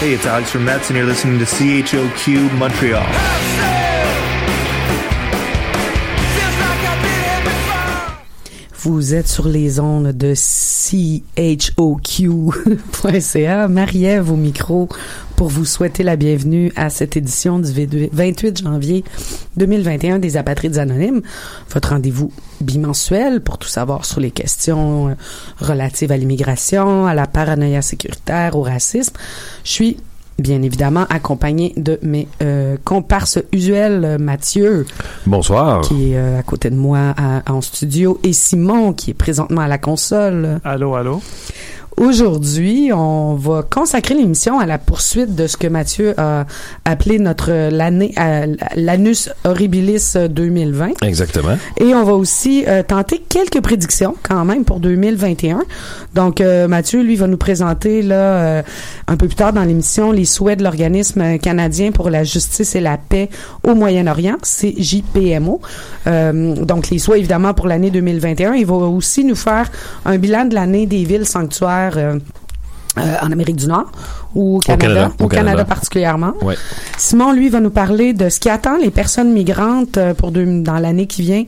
Hey, it's Alex from Mets, and you're listening to CHOQ Montreal. Vous êtes sur les ondes de CHOQ.ca. Marie-Ève au micro pour vous souhaiter la bienvenue à cette édition du 28 janvier 2021 des Apatrides Anonymes. Votre rendez-vous bimensuel pour tout savoir sur les questions relatives à l'immigration, à la paranoïa sécuritaire, au racisme. Je suis bien évidemment accompagné de mes comparses usuels, Mathieu. Bonsoir. Qui est à côté de moi en studio, et Simon, qui est présentement à la console. Allô, allô. Aujourd'hui, on va consacrer l'émission à la poursuite de ce que Mathieu a appelé l'Annus Horribilis 2020. Exactement. Et on va aussi tenter quelques prédictions quand même pour 2021. Donc, Mathieu, lui, va nous présenter là un peu plus tard dans l'émission les souhaits de l'Organisme canadien pour la justice et la paix au Moyen-Orient, CJPMO. Donc, les souhaits, évidemment, pour l'année 2021. Il va aussi nous faire un bilan de l'année des villes sanctuaires en Amérique du Nord ou au Canada particulièrement. Ouais. Simon, lui, va nous parler de ce qui attend les personnes migrantes dans l'année qui vient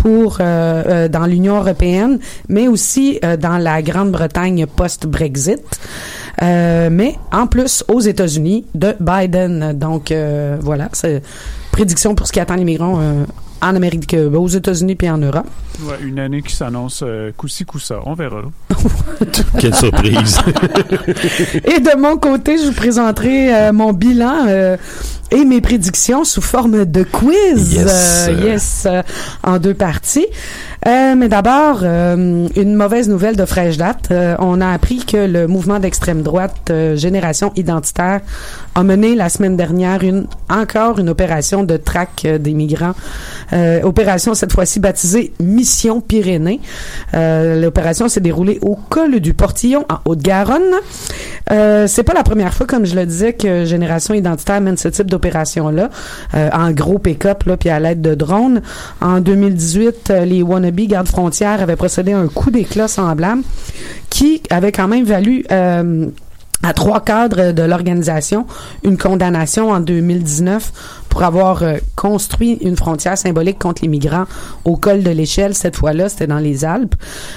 dans l'Union européenne, mais aussi dans la Grande-Bretagne post-Brexit. Mais en plus aux États-Unis de Biden. Donc voilà, c'est prédiction pour ce qui attend les migrants en Amérique, aux États-Unis puis en Europe. Ouais, une année qui s'annonce coup-ci, coup-ça. On verra. Quelle surprise! Et de mon côté, je vous présenterai mon bilan et mes prédictions sous forme de quiz. Yes, en deux parties. Mais d'abord, une mauvaise nouvelle de fraîche date. On a appris que le mouvement d'extrême droite Génération Identitaire a mené la semaine dernière encore une opération de traque des migrants. Opération cette fois-ci baptisée Mission Pyrénées. L'opération s'est déroulée au col du Portillon en Haute-Garonne. C'est pas la première fois, comme je le disais, que Génération Identitaire mène ce type d'opération-là, en gros pick-up là, puis à l'aide de drones. En 2018, les wannabes gardes-frontières avaient procédé à un coup d'éclat semblable qui avait quand même valu à 3 cadres de l'organisation une condamnation en 2019 pour avoir construit une frontière symbolique contre les migrants au col de l'Échelle. Cette fois-là, c'était dans les Alpes.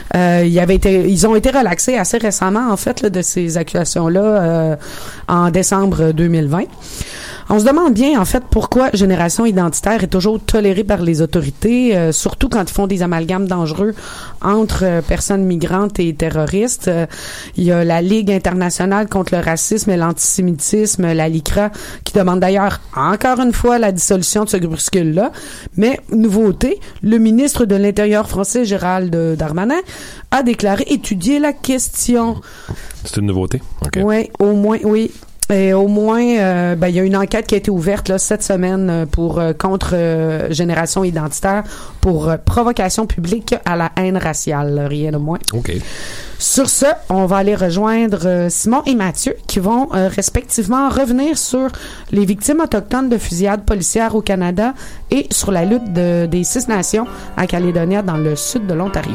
Ils ont été relaxés assez récemment, en fait, là, de ces accusations-là en décembre 2020. On se demande bien, en fait, pourquoi Génération Identitaire est toujours tolérée par les autorités, surtout quand ils font des amalgames dangereux entre personnes migrantes et terroristes. Il y a la Ligue internationale contre le racisme et l'antisémitisme, la LICRA, qui demande d'ailleurs, encore une fois, la dissolution de ce groupuscule-là. Mais, nouveauté, le ministre de l'Intérieur français, Gérald Darmanin, a déclaré étudier la question. C'est une nouveauté? Okay. Oui, au moins, oui. Et au moins, il y a une enquête qui a été ouverte là cette semaine contre Génération Identitaire pour provocation publique à la haine raciale, rien de moins. OK. Sur ce, on va aller rejoindre Simon et Mathieu qui vont respectivement revenir sur les victimes autochtones de fusillades policières au Canada et sur la lutte des 6 nations à Calédonia dans le sud de l'Ontario.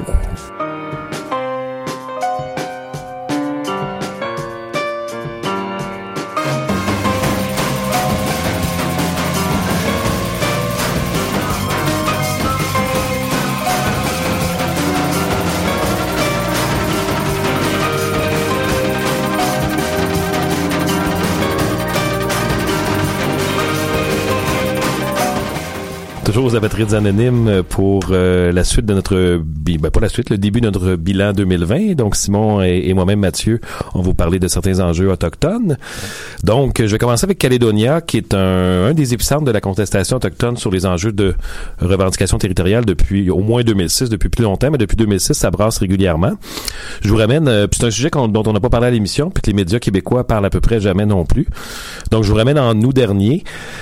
Toujours aux Apatrides Anonymes pour la suite de notre pas la suite, le début de notre bilan 2020. Donc Simon et moi-même Mathieu, on va vous parler de certains enjeux autochtones. Donc je vais commencer avec Calédonia, qui est un des épicentres de la contestation autochtone sur les enjeux de revendication territoriale depuis au moins 2006, depuis plus longtemps, mais depuis 2006 ça brasse régulièrement. Je vous ramène, puis c'est un sujet dont on n'a pas parlé à l'émission, puis que les médias québécois parlent à peu près jamais non plus. Donc je vous ramène en août dernier,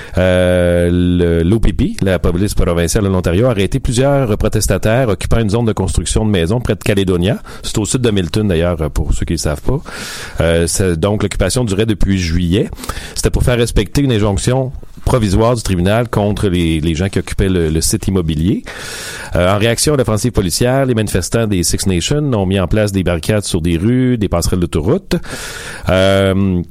l'OPP, la police provinciale de l'Ontario, a arrêté plusieurs protestataires occupant une zone de construction de maisons près de Calédonia. C'est au sud de Milton d'ailleurs, pour ceux qui ne le savent pas. Donc l'occupation durait depuis juillet. C'était pour faire respecter une injonction provisoire du tribunal contre les gens qui occupaient le site immobilier. En réaction à l'offensive policière, les manifestants des Six Nations ont mis en place des barricades sur des rues, des passerelles d'autoroute.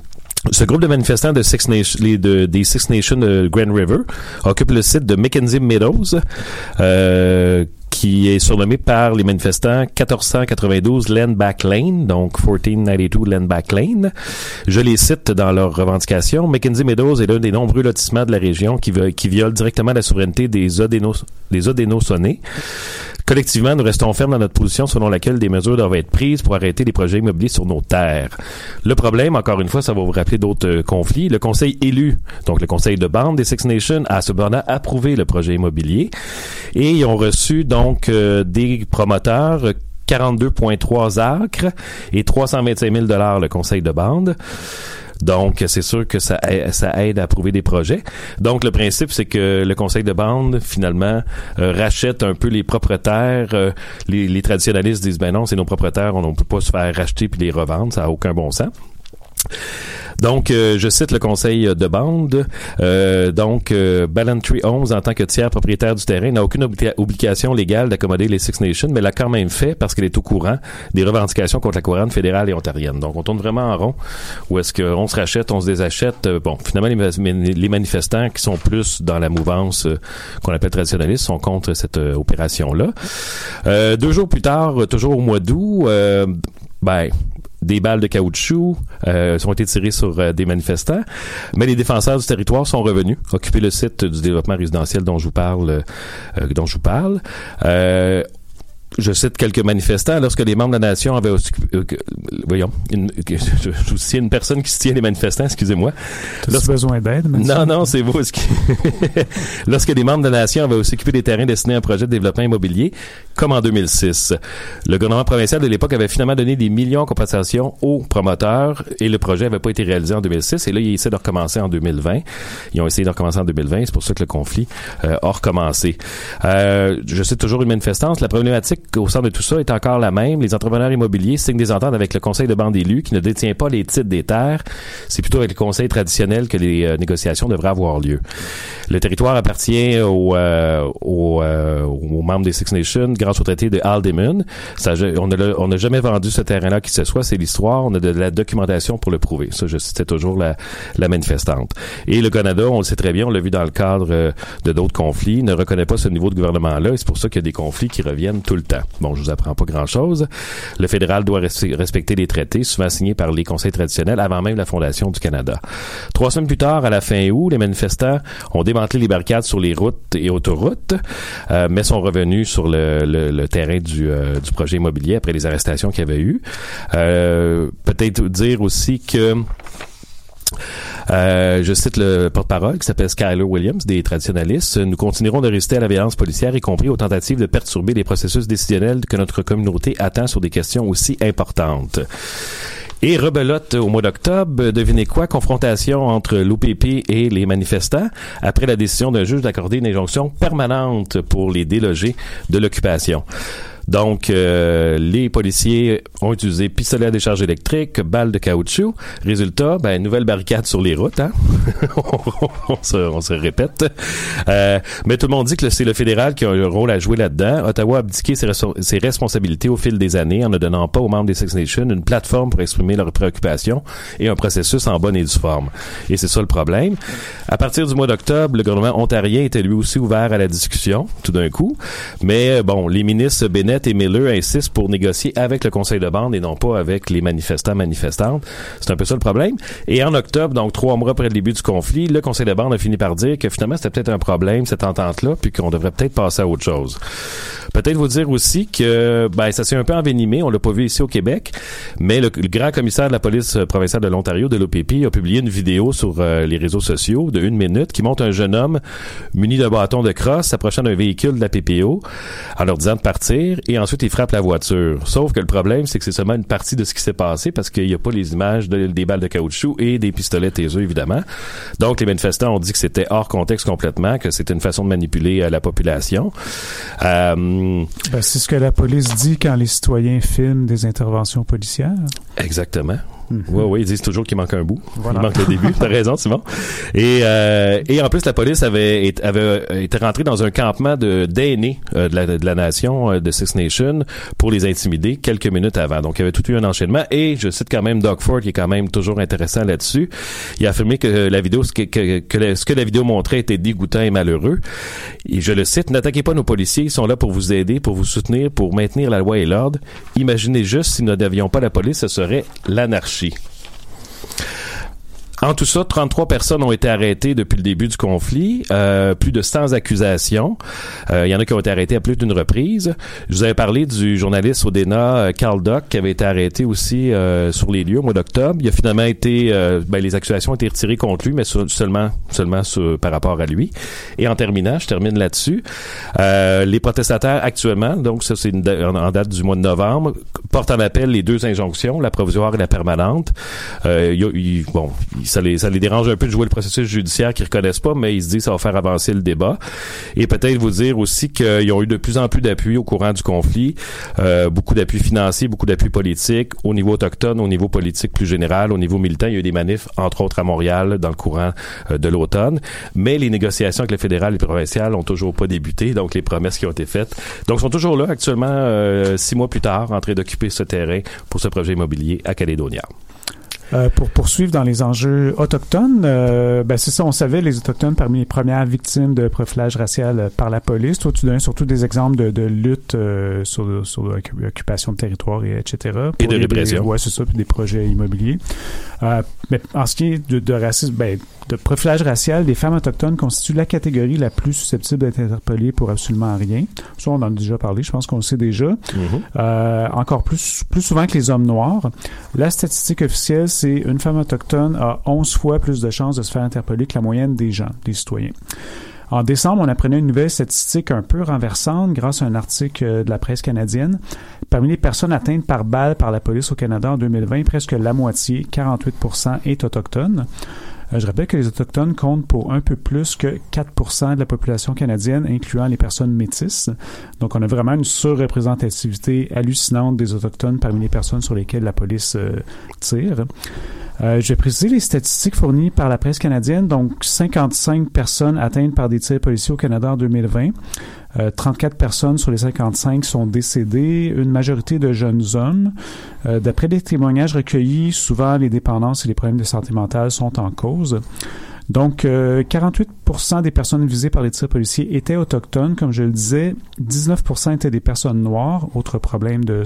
Ce groupe de manifestants des Six Nations de Grand River occupe le site de Mackenzie Meadows, qui est surnommé par les manifestants 1492 Landback Lane, donc 1492 Landback Lane. Je les cite dans leurs revendications. Mackenzie Meadows est l'un des nombreux lotissements de la région qui viole directement la souveraineté des Haudenosaunee. Collectivement, nous restons fermes dans notre position selon laquelle des mesures doivent être prises pour arrêter les projets immobiliers sur nos terres. Le problème, encore une fois, ça va vous rappeler d'autres conflits. Le conseil élu, donc le conseil de bande des Six Nations, a cependant approuvé le projet immobilier et ils ont reçu donc des promoteurs 42,3 acres et 325 000 $ le conseil de bande. Donc, c'est sûr que ça aide à approuver des projets. Donc, le principe, c'est que le conseil de bande, finalement, rachète un peu les propriétaires. Les traditionnalistes disent, ben non, c'est nos propriétaires, on ne peut pas se faire racheter puis les revendre, ça n'a aucun bon sens. Donc, je cite le conseil de bande. Ballantyre Homes, en tant que tiers propriétaire du terrain, n'a aucune obligation légale d'accommoder les Six Nations, mais l'a quand même fait parce qu'elle est au courant des revendications contre la couronne fédérale et ontarienne. Donc, on tourne vraiment en rond. Où est-ce qu'on se rachète, on se désachète. Bon, finalement, les manifestants qui sont plus dans la mouvance qu'on appelle traditionnaliste sont contre cette opération-là. 2 jours plus tard, toujours au mois d'août, des balles de caoutchouc ont été tirées sur des manifestants, mais les défenseurs du territoire sont revenus occuper le site du développement résidentiel dont je vous parle. Je cite quelques manifestants. Lorsque les membres de la nation avaient c'est une personne qui se tient les manifestants, excusez-moi. T'as-tu besoin d'aide, Mathieu? Non, c'est vous. Lorsque les membres de la nation avaient aussi occupé des terrains destinés à un projet de développement immobilier, comme en 2006. Le gouvernement provincial de l'époque avait finalement donné des millions en compensation aux promoteurs et le projet n'avait pas été réalisé en 2006 et là, ils essaient de recommencer en 2020. Ils ont essayé de recommencer en 2020, c'est pour ça que le conflit a recommencé. Je cite toujours une manifestante. La problématique au centre de tout ça est encore la même. Les entrepreneurs immobiliers signent des ententes avec le conseil de bande élus qui ne détient pas les titres des terres. C'est plutôt avec le conseil traditionnel que les négociations devraient avoir lieu. Le territoire appartient aux membres des Six Nations grâce au traité de Haldimand. On n'a jamais vendu ce terrain-là qui ce soit. C'est l'histoire. On a de la documentation pour le prouver. Ça, je citais toujours la manifestante. Et le Canada, on le sait très bien, on l'a vu dans le cadre de d'autres conflits, ne reconnaît pas ce niveau de gouvernement-là et c'est pour ça qu'il y a des conflits qui reviennent tout le temps. Bon, je vous apprends pas grand-chose. Le fédéral doit respecter les traités, souvent signés par les conseils traditionnels avant même la fondation du Canada. 3 semaines plus tard, à la fin août, les manifestants ont démantelé les barricades sur les routes et autoroutes, mais sont revenus sur le terrain du projet immobilier après les arrestations qu'il y avait eu. Peut-être dire aussi que je cite le porte-parole qui s'appelle Skyler Williams des traditionnalistes. Nous continuerons de résister à la violence policière, y compris aux tentatives de perturber les processus décisionnels que notre communauté attend sur des questions aussi importantes. Et rebelote au mois d'octobre, devinez quoi? Confrontation entre l'OPP et les manifestants après la décision d'un juge d'accorder une injonction permanente pour les déloger de l'occupation. Donc, les policiers ont utilisé pistolets à décharge électrique, balles de caoutchouc. Résultat, nouvelle barricade sur les routes, hein? on se répète. Mais tout le monde dit que c'est le fédéral qui a un rôle à jouer là-dedans. Ottawa a abdiqué ses responsabilités au fil des années en ne donnant pas aux membres des Six Nations une plateforme pour exprimer leurs préoccupations et un processus en bonne et due forme. Et c'est ça le problème. À partir du mois d'octobre, le gouvernement ontarien était lui aussi ouvert à la discussion, tout d'un coup. Mais bon, les ministres Bennett et Miller insistent pour négocier avec le conseil de bande et non pas avec les manifestantes. C'est un peu ça le problème. Et en octobre, donc 3 mois après le début du conflit, le conseil de bande a fini par dire que finalement c'était peut-être un problème, cette entente-là, puis qu'on devrait peut-être passer à autre chose. Peut-être vous dire aussi que ça s'est un peu envenimé, on l'a pas vu ici au Québec, mais le grand commissaire de la police provinciale de l'Ontario, de l'OPP, a publié une vidéo sur les réseaux sociaux de 1 minute qui montre un jeune homme muni d'un bâton de crosse s'approchant d'un véhicule de la PPO en leur disant de partir et ensuite il frappe la voiture. Sauf que le problème, c'est que c'est seulement une partie de ce qui s'est passé parce qu'il n'y a pas les images des balles de caoutchouc et des pistolets taser, évidemment. Donc les manifestants ont dit que c'était hors contexte complètement, que c'était une façon de manipuler la population. C'est ce que la police dit quand les citoyens filment des interventions policières. Exactement. Oui, ils disent toujours qu'il manque un bout. Voilà. Il manque le début. T'as raison, Simon. Et en plus, la police avait été rentrée dans un campement d'aînés de la nation, de Six Nations, pour les intimider quelques minutes avant. Donc, il y avait tout eu un enchaînement. Et je cite quand même Doug Ford, qui est quand même toujours intéressant là-dessus. Il a affirmé que la vidéo, ce que la vidéo montrait était dégoûtant et malheureux. Et je le cite, « N'attaquez pas nos policiers, ils sont là pour vous aider, pour vous soutenir, pour maintenir la loi et l'ordre. Imaginez juste si nous n'avions pas la police, ce serait l'anarchie. » En tout ça, 33 personnes ont été arrêtées depuis le début du conflit, plus de 100 accusations. Il y en a qui ont été arrêtés à plus d'une reprise. Je vous avais parlé du journaliste au DNA, Carl Duck, qui avait été arrêté aussi sur les lieux au mois d'octobre. Il a finalement été, les accusations ont été retirées contre lui, mais seulement par rapport à lui. Et en terminant, je termine là-dessus. Les protestataires actuellement, donc ça c'est en date du mois de novembre, portent en appel les deux injonctions, la provisoire et la permanente. Ça les dérange un peu de jouer le processus judiciaire qu'ils reconnaissent pas, mais ils se disent que ça va faire avancer le débat. Et peut-être vous dire aussi qu'ils ont eu de plus en plus d'appui au courant du conflit, beaucoup d'appui financier, beaucoup d'appui politique, au niveau autochtone, au niveau politique plus général, au niveau militant. Il y a eu des manifs, entre autres à Montréal, dans le courant de l'automne. Mais les négociations avec le fédéral et le provincial ont toujours pas débuté, donc les promesses qui ont été faites. Donc, sont toujours là actuellement, 6 mois plus tard, en train d'occuper ce terrain pour ce projet immobilier à Calédonia. Pour poursuivre dans les enjeux autochtones, c'est ça, on savait les Autochtones parmi les premières victimes de profilage racial par la police. Toi, tu donnes surtout des exemples de lutte sur l'occupation de territoire, etc. Et de répression. Oui, c'est ça, puis des projets immobiliers. Mais en ce qui est de racisme, de profilage racial, les femmes autochtones constituent la catégorie la plus susceptible d'être interpellée pour absolument rien. Ça, on en a déjà parlé, je pense qu'on le sait déjà. Encore plus souvent que les hommes noirs. La statistique officielle, c'est une femme autochtone a 11 fois plus de chances de se faire interpeller que la moyenne des citoyens. En décembre, on apprenait une nouvelle statistique un peu renversante grâce à un article de la presse canadienne. Parmi les personnes atteintes par balle par la police au Canada en 2020, presque la moitié, 48%, est autochtone. Je rappelle que les Autochtones comptent pour un peu plus que 4% de la population canadienne, incluant les personnes métisses. Donc, on a vraiment une surreprésentativité hallucinante des Autochtones parmi les personnes sur lesquelles la police tire. Je vais préciser les statistiques fournies par la presse canadienne. Donc, 55 personnes atteintes par des tirs policiers au Canada en 2020. 34 personnes sur les 55 sont décédées, une majorité de jeunes hommes. D'après les témoignages recueillis, souvent les dépendances et les problèmes de santé mentale sont en cause. Donc, 48% des personnes visées par les tirs policiers étaient autochtones, comme je le disais. 19% étaient des personnes noires, autre problème de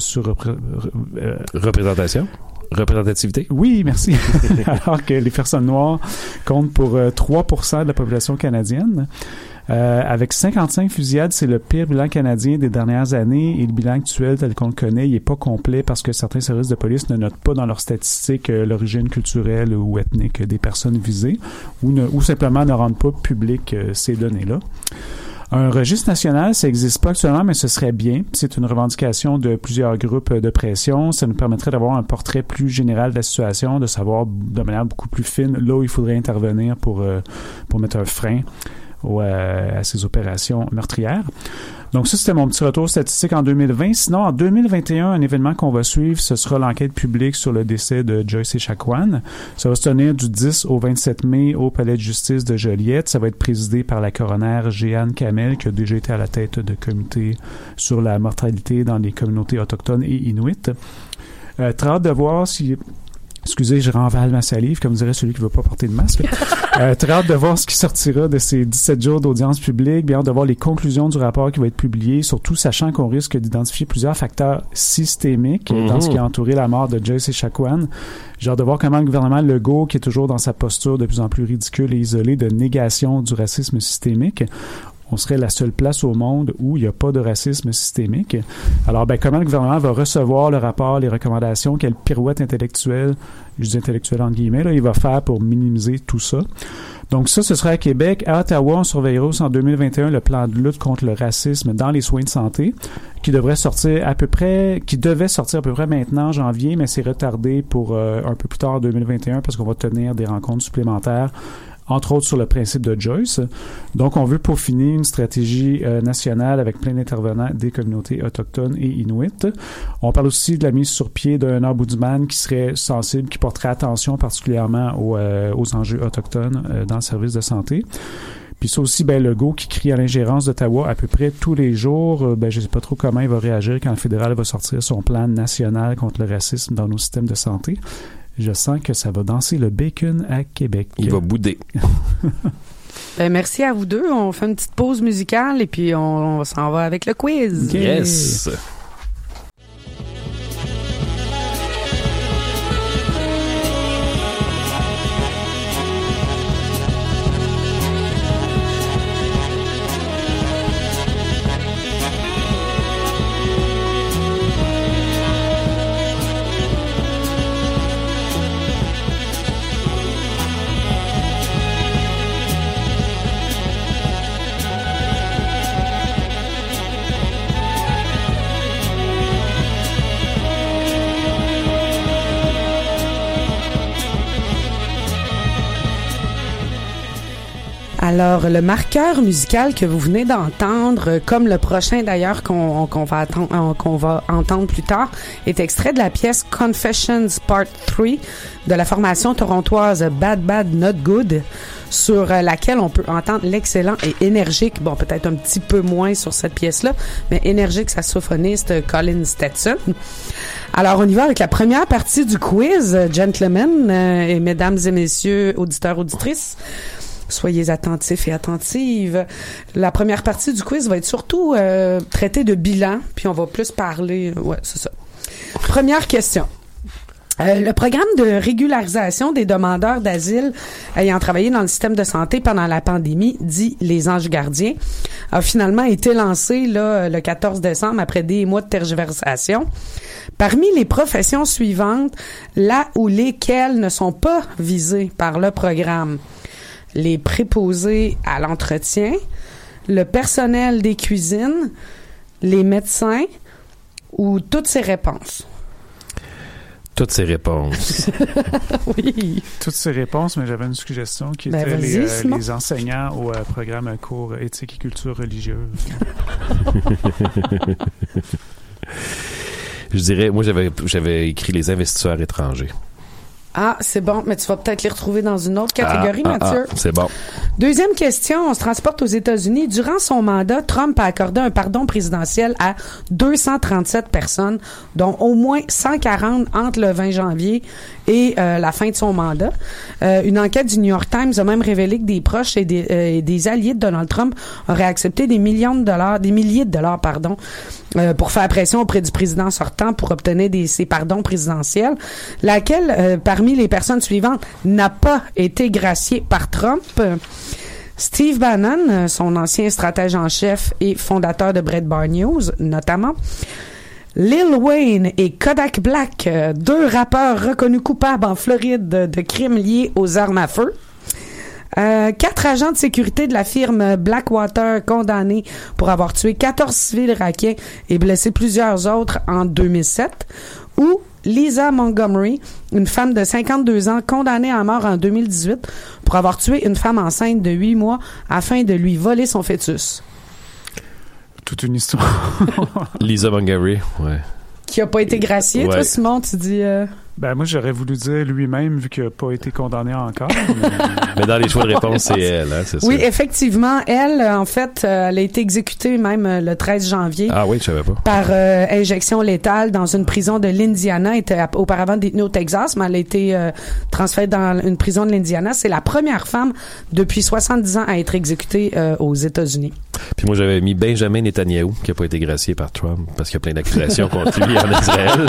Représentativité? Oui, merci. Alors que les personnes noires comptent pour 3% de la population canadienne. Avec 55 fusillades, c'est le pire bilan canadien des dernières années et le bilan actuel tel qu'on le connaît, il n'est pas complet parce que certains services de police ne notent pas dans leurs statistiques l'origine culturelle ou ethnique des personnes visées ou simplement ne rendent pas publiques ces données-là. Un registre national, ça n'existe pas actuellement, mais ce serait bien. C'est une revendication de plusieurs groupes de pression. Ça nous permettrait d'avoir un portrait plus général de la situation, de savoir de manière beaucoup plus fine là où il faudrait intervenir pour mettre un frein à ces opérations meurtrières. Donc ça, c'était mon petit retour statistique en 2020. Sinon, en 2021, un événement qu'on va suivre, ce sera l'enquête publique sur le décès de Joyce Echaquan. Ça va se tenir du 10 au 27 mai au Palais de justice de Joliette. Ça va être présidé par la coroner Jeanne Kamel, qui a déjà été à la tête de comité sur la mortalité dans les communautés autochtones et inuites. Très hâte de voir si... Excusez, je renvale ma salive, comme dirait celui qui ne veut pas porter de masque. Très hâte de voir ce qui sortira de ces 17 jours d'audience publique, bien hâte de voir les conclusions du rapport qui va être publié, surtout sachant qu'on risque d'identifier plusieurs facteurs systémiques dans ce qui a entouré la mort de Joyce Echaquan. J'ai hâte de voir comment le gouvernement Legault, qui est toujours dans sa posture de plus en plus ridicule et isolée de négation du racisme systémique, on serait la seule place au monde où il n'y a pas de racisme systémique. Alors, comment le gouvernement va recevoir le rapport, les recommandations, quelle pirouette intellectuelle, je dis intellectuelle entre guillemets, là, il va faire pour minimiser tout ça. Donc ça, ce sera à Québec. À Ottawa, on surveillera aussi en 2021 le plan de lutte contre le racisme dans les soins de santé, qui devait sortir à peu près maintenant, en janvier, mais c'est retardé pour un peu plus tard en 2021 parce qu'on va tenir des rencontres supplémentaires entre autres sur le principe de Joyce. Donc, on veut peaufiner une stratégie nationale avec plein d'intervenants des communautés autochtones et inuits. On parle aussi de la mise sur pied d'un ombudsman qui serait sensible, qui porterait attention particulièrement aux enjeux autochtones dans le service de santé. Puis ça aussi, Legault qui crie à l'ingérence d'Ottawa à peu près tous les jours. Je sais pas trop comment il va réagir quand le fédéral va sortir son plan national contre le racisme dans nos systèmes de santé. Je sens que ça va danser le bacon à Québec. Il va bouder. Merci à vous deux. On fait une petite pause musicale et puis on s'en va avec le quiz. Yes! Alors, le marqueur musical que vous venez d'entendre, comme le prochain d'ailleurs qu'on va entendre plus tard, est extrait de la pièce Confessions Part 3 de la formation torontoise Bad Bad Not Good, sur laquelle on peut entendre l'excellent et énergique, bon peut-être un petit peu moins sur cette pièce-là, mais énergique saxophoniste Colin Stetson. Alors, on y va avec la première partie du quiz, gentlemen et mesdames et messieurs, auditeurs, auditrices. Soyez attentifs et attentives. La première partie du quiz va être surtout traitée de bilan, puis on va plus parler... Ouais, c'est ça. Première question. Le programme de régularisation des demandeurs d'asile ayant travaillé dans le système de santé pendant la pandémie, dit les Anges Gardiens, a finalement été lancé le 14 décembre après des mois de tergiversation. Parmi les professions suivantes, là où lesquelles ne sont pas visées par le programme: les préposés à l'entretien, le personnel des cuisines, les médecins ou toutes ces réponses? Toutes ces réponses. Oui. Toutes ces réponses, mais j'avais une suggestion qui était les enseignants au programme cours éthique et culture religieuse. Je dirais, moi j'avais écrit les investisseurs étrangers. Ah, c'est bon, mais tu vas peut-être les retrouver dans une autre catégorie, Mathieu. C'est bon. Deuxième question, on se transporte aux États-Unis. Durant son mandat, Trump a accordé un pardon présidentiel à 237 personnes, dont au moins 140 entre le 20 janvier et la fin de son mandat. Une enquête du New York Times a même révélé que des proches et des alliés de Donald Trump auraient accepté des milliers de dollars, pour faire pression auprès du président sortant pour obtenir ces pardons présidentiels, laquelle, parmi les personnes suivantes, n'a pas été graciée par Trump. Steve Bannon, son ancien stratège en chef et fondateur de Breitbart News, notamment. Lil Wayne et Kodak Black, deux rappeurs reconnus coupables en Floride de crimes liés aux armes à feu. 4 agents de sécurité de la firme Blackwater condamnés pour avoir tué 14 civils irakiens et blessé plusieurs autres en 2007. Ou Lisa Montgomery, une femme de 52 ans condamnée à mort en 2018 pour avoir tué une femme enceinte de 8 mois afin de lui voler son fœtus. Toute une histoire. Lisa Montgomery, ouais. Qui a pas été graciée, ouais. Toi, Simon, tu dis... moi, j'aurais voulu dire lui-même, vu qu'il n'a pas été condamné encore. Mais dans les choix de réponse, c'est elle, hein, c'est ça? Oui, effectivement. Elle, en fait, elle a été exécutée même le 13 janvier. Ah oui, je savais pas. Par injection létale dans une prison de l'Indiana. Elle était auparavant détenue au Texas, mais elle a été transférée dans une prison de l'Indiana. C'est la première femme depuis 70 ans à être exécutée aux États-Unis. Puis moi, j'avais mis Benjamin Netanyahu, qui n'a pas été gracié par Trump, parce qu'il y a plein d'accusations contre lui en Israël.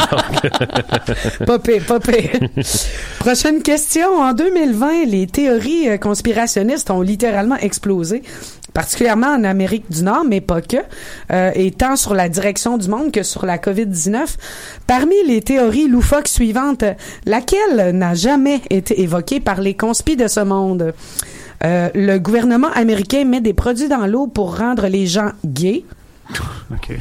Pas pire. Prochaine question. En 2020, les théories conspirationnistes ont littéralement explosé, particulièrement en Amérique du Nord, mais pas que, et tant sur la direction du monde que sur la COVID-19. Parmi les théories loufoques suivantes, laquelle n'a jamais été évoquée par les conspis de ce monde? Le gouvernement américain met des produits dans l'eau pour rendre les gens gays. OK.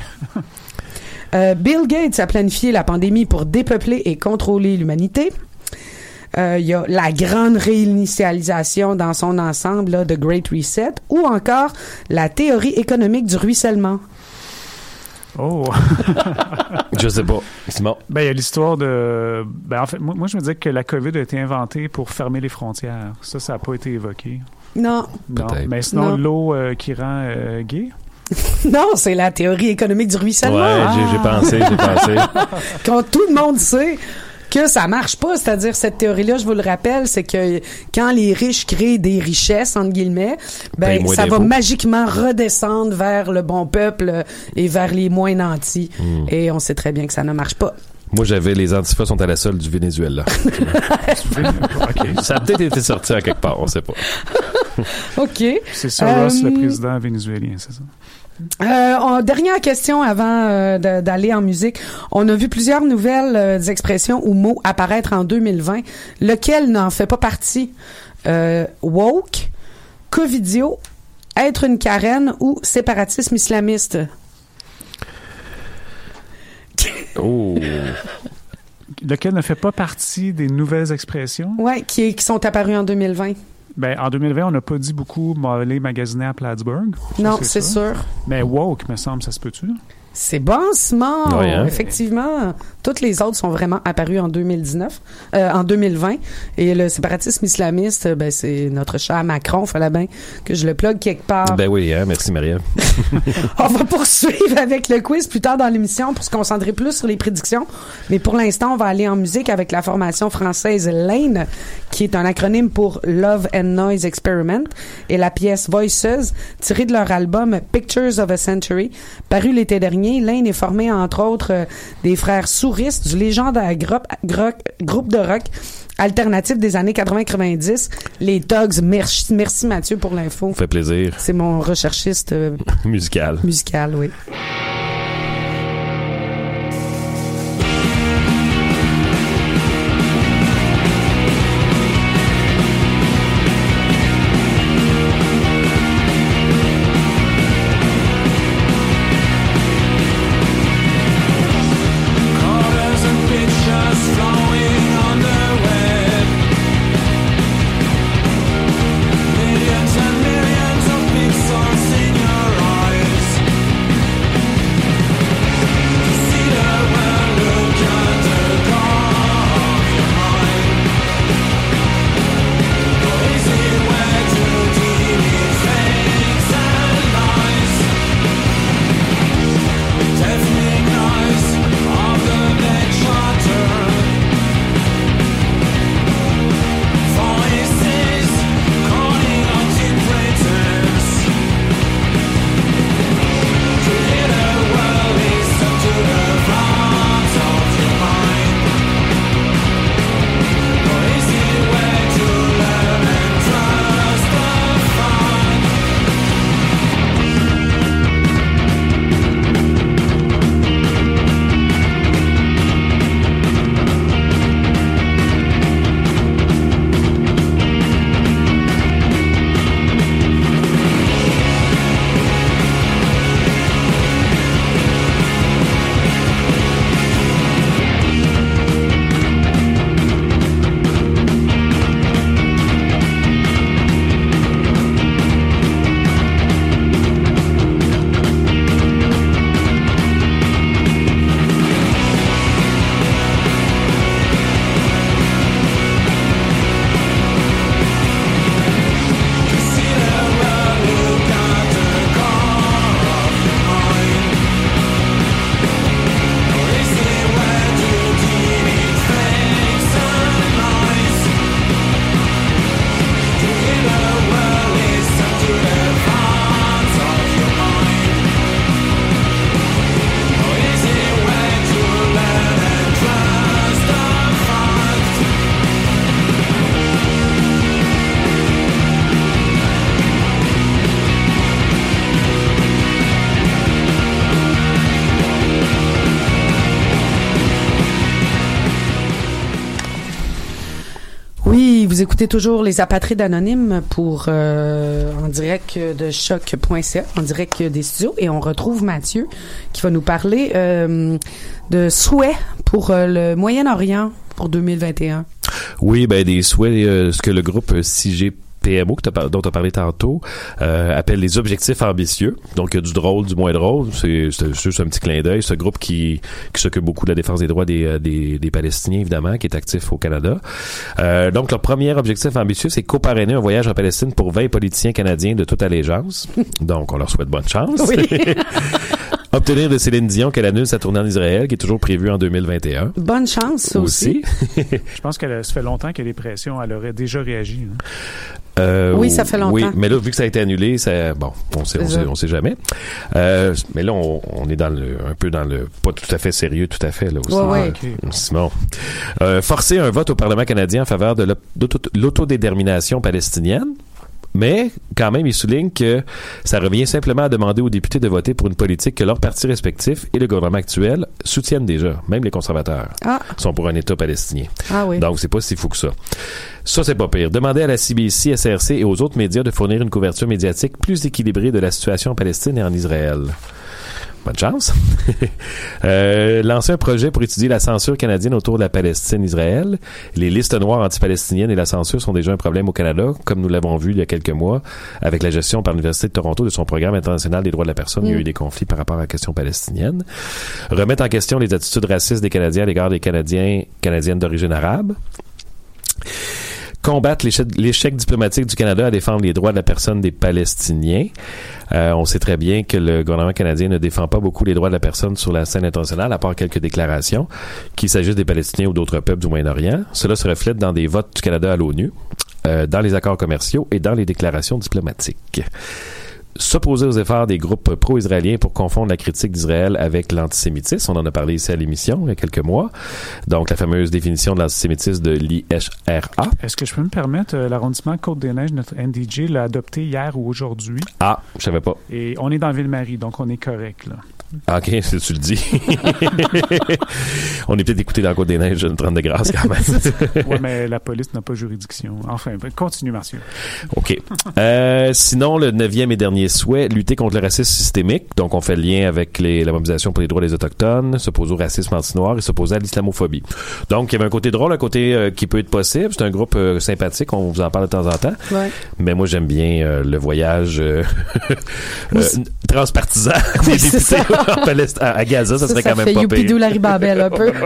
Bill Gates a planifié la pandémie pour dépeupler et contrôler l'humanité. Il y a la grande réinitialisation dans son ensemble, là, The Great Reset, ou encore la théorie économique du ruissellement. Oh! Je sais pas. Simon? Ben, il y a l'histoire de... Ben, en fait, moi, je me dis que la COVID a été inventée pour fermer les frontières. Ça n'a pas été évoqué. Non. Non. Peut-être. Mais sinon, Non. l'eau qui rend gay. Non, c'est la théorie économique du ruissellement. Ouais, j'ai pensé. Quand tout le monde sait que ça marche pas, c'est-à-dire cette théorie-là, je vous le rappelle, c'est que quand les riches créent des richesses, entre guillemets, ben moins ça va d'impôts. magiquement redescendre vers le bon peuple et vers les moins nantis. Et on sait très bien que ça ne marche pas. Moi, j'avais les antifas sont à la solde du Venezuela. OK. Ça a peut-être été sorti à quelque part, on sait pas. OK. C'est Soros, le président vénézuélien, c'est ça? Dernière question avant d'aller en musique. On a vu plusieurs nouvelles expressions ou mots apparaître en 2020. Lequel n'en fait pas partie? Woke, covidio, être une Karen ou séparatisme islamiste? Oh! Lequel ne fait pas partie des nouvelles expressions? Ouais, qui sont apparues en 2020. Ben, en 2020, on n'a pas dit beaucoup aller magasiner à Plattsburgh. Ça, Non, c'est sûr. Mais woke, me semble, ça se peut-tu? C'est bon, Simon. Ouais, hein? Effectivement, toutes les autres sont vraiment apparues en 2020. Et le séparatisme islamiste, ben c'est notre cher Macron. Fallait bien que je le plug quelque part. Ben oui, hein, merci Marie-Ève. On va poursuivre avec le quiz plus tard dans l'émission pour se concentrer plus sur les prédictions. Mais pour l'instant, on va aller en musique avec la formation française Lane, qui est un acronyme pour Love and Noise Experiment, et la pièce Voices, tirée de leur album Pictures of a Century, paru l'été dernier. Lane est formé, entre autres, des frères Souris, du légendaire groupe de rock alternatif des années 80-90, les Tugs. Merci Mathieu pour l'info. Ça fait plaisir. C'est mon recherchiste Musical. musical, oui. Vous écoutez toujours les Apatrides Anonymes pour en direct de choc.ca, en direct des studios, et on retrouve Mathieu qui va nous parler de souhaits pour le Moyen-Orient pour 2021. Oui, ben des souhaits, ce que le groupe CGPMO dont tu as parlé tantôt appelle les objectifs ambitieux. Donc, il y a du drôle, du moins drôle. C'est juste un petit clin d'œil. Ce groupe qui s'occupe beaucoup de la défense des droits des Palestiniens, évidemment, qui est actif au Canada. Donc, leur premier objectif ambitieux, c'est coparrainer un voyage en Palestine pour 20 politiciens canadiens de toute allégeance. Donc, on leur souhaite bonne chance. Oui. Obtenir de Céline Dion qu'elle annule sa tournée en Israël, qui est toujours prévue en 2021. Bonne chance, ça aussi. Je pense que ça fait longtemps que les pressions, elle aurait déjà réagi. Oui, ça fait longtemps. Oui, mais là, vu que ça a été annulé, on sait jamais. Mais là, on est un peu dans le pas tout à fait sérieux, tout à fait, là aussi. Ouais. Okay. Simon. Forcer un vote au Parlement canadien en faveur de l'autodétermination palestinienne. Mais, quand même, il souligne que ça revient simplement à demander aux députés de voter pour une politique que leurs partis respectifs et le gouvernement actuel soutiennent déjà. Même les conservateurs sont pour un État palestinien. Ah oui. Donc, c'est pas si fou que ça. Ça, c'est pas pire. Demander à la CBC, SRC et aux autres médias de fournir une couverture médiatique plus équilibrée de la situation en Palestine et en Israël. Bonne chance. Lancer un projet pour étudier la censure canadienne autour de la Palestine-Israël. Les listes noires anti-palestiniennes et la censure sont déjà un problème au Canada, comme nous l'avons vu il y a quelques mois avec la gestion par l'Université de Toronto de son programme international des droits de la personne. Il y a eu des conflits par rapport à la question palestinienne. Remettre en question les attitudes racistes des Canadiens à l'égard des Canadiennes d'origine arabe. Combattre l'échec diplomatique du Canada à défendre les droits de la personne des Palestiniens. On sait très bien que le gouvernement canadien ne défend pas beaucoup les droits de la personne sur la scène internationale, à part quelques déclarations, qu'il s'agisse des Palestiniens ou d'autres peuples du Moyen-Orient. Cela se reflète dans des votes du Canada à l'ONU, dans les accords commerciaux et dans les déclarations diplomatiques. S'opposer aux efforts des groupes pro-israéliens pour confondre la critique d'Israël avec l'antisémitisme. On en a parlé ici à l'émission il y a quelques mois. Donc, la fameuse définition de l'antisémitisme de l'IHRA. Est-ce que je peux me permettre, l'arrondissement Côte-des-Neiges, notre NDJ, l'a adopté hier ou aujourd'hui? Ah, je savais pas. Et on est dans Ville-Marie, donc on est correct, là. OK, si tu le dis. On est peut-être écouté dans la Côte-des-Neiges, une 30 de grâce quand même. Oui, mais la police n'a pas juridiction. Enfin, continue, Mathieu. OK. Sinon, le 9e et dernier souhait, lutter contre le racisme systémique. Donc, on fait le lien avec la mobilisation pour les droits des Autochtones, s'opposer au racisme anti-noir et s'opposer à l'islamophobie. Donc, il y avait un côté drôle, un côté qui peut être possible. C'est un groupe sympathique, on vous en parle de temps en temps. Ouais. Mais moi, j'aime bien le voyage transpartisan des députés à Gaza. Ça serait quand même pas pire. Ça fait Youpidou la ribambelle un peu.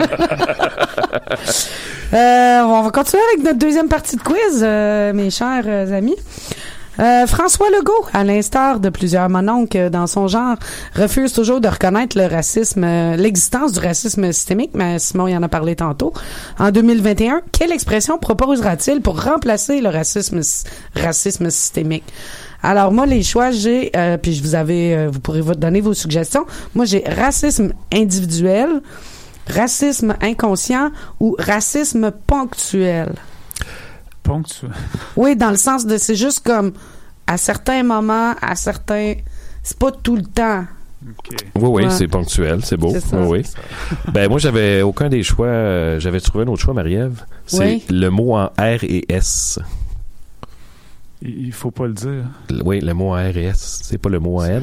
On va continuer avec notre deuxième partie de quiz, mes chers amis. François Legault, à l'instar de plusieurs mononcles dans son genre, refuse toujours de reconnaître l'existence du racisme systémique, mais Simon y en a parlé tantôt. En 2021, quelle expression proposera-t-il pour remplacer le racisme systémique? Alors moi, les choix, j'ai, puis vous pourrez vous donner vos suggestions. Moi, j'ai racisme individuel, racisme inconscient ou racisme ponctuel. Ponctuel. Oui, dans le sens de, c'est juste comme à certains moments, c'est pas tout le temps. Okay. Oui, c'est ponctuel, c'est beau. C'est ça. Oui. Ben moi, j'avais aucun des choix. J'avais trouvé un autre choix, Marie-Ève. C'est le mot en R et S. Il faut pas le dire. Oui, le mot en R et S. C'est pas le mot en N.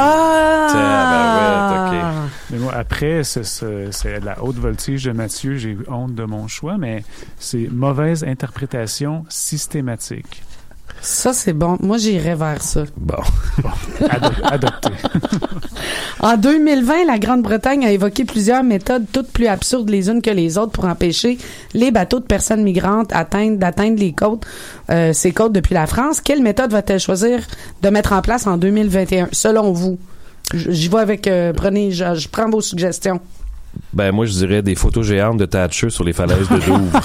Mais moi, après, c'est la haute voltige de Mathieu. J'ai eu honte de mon choix, mais c'est mauvaise interprétation systématique. Ça, c'est bon. Moi, j'irais vers ça. Bon. Adopté. En 2020, la Grande-Bretagne a évoqué plusieurs méthodes toutes plus absurdes les unes que les autres pour empêcher les bateaux de personnes migrantes d'atteindre les côtes, ces côtes depuis la France. Quelle méthode va-t-elle choisir de mettre en place en 2021, selon vous? J'y vais avec... je prends vos suggestions. Ben, moi, je dirais des photos géantes de Thatcher sur les falaises de Douvres.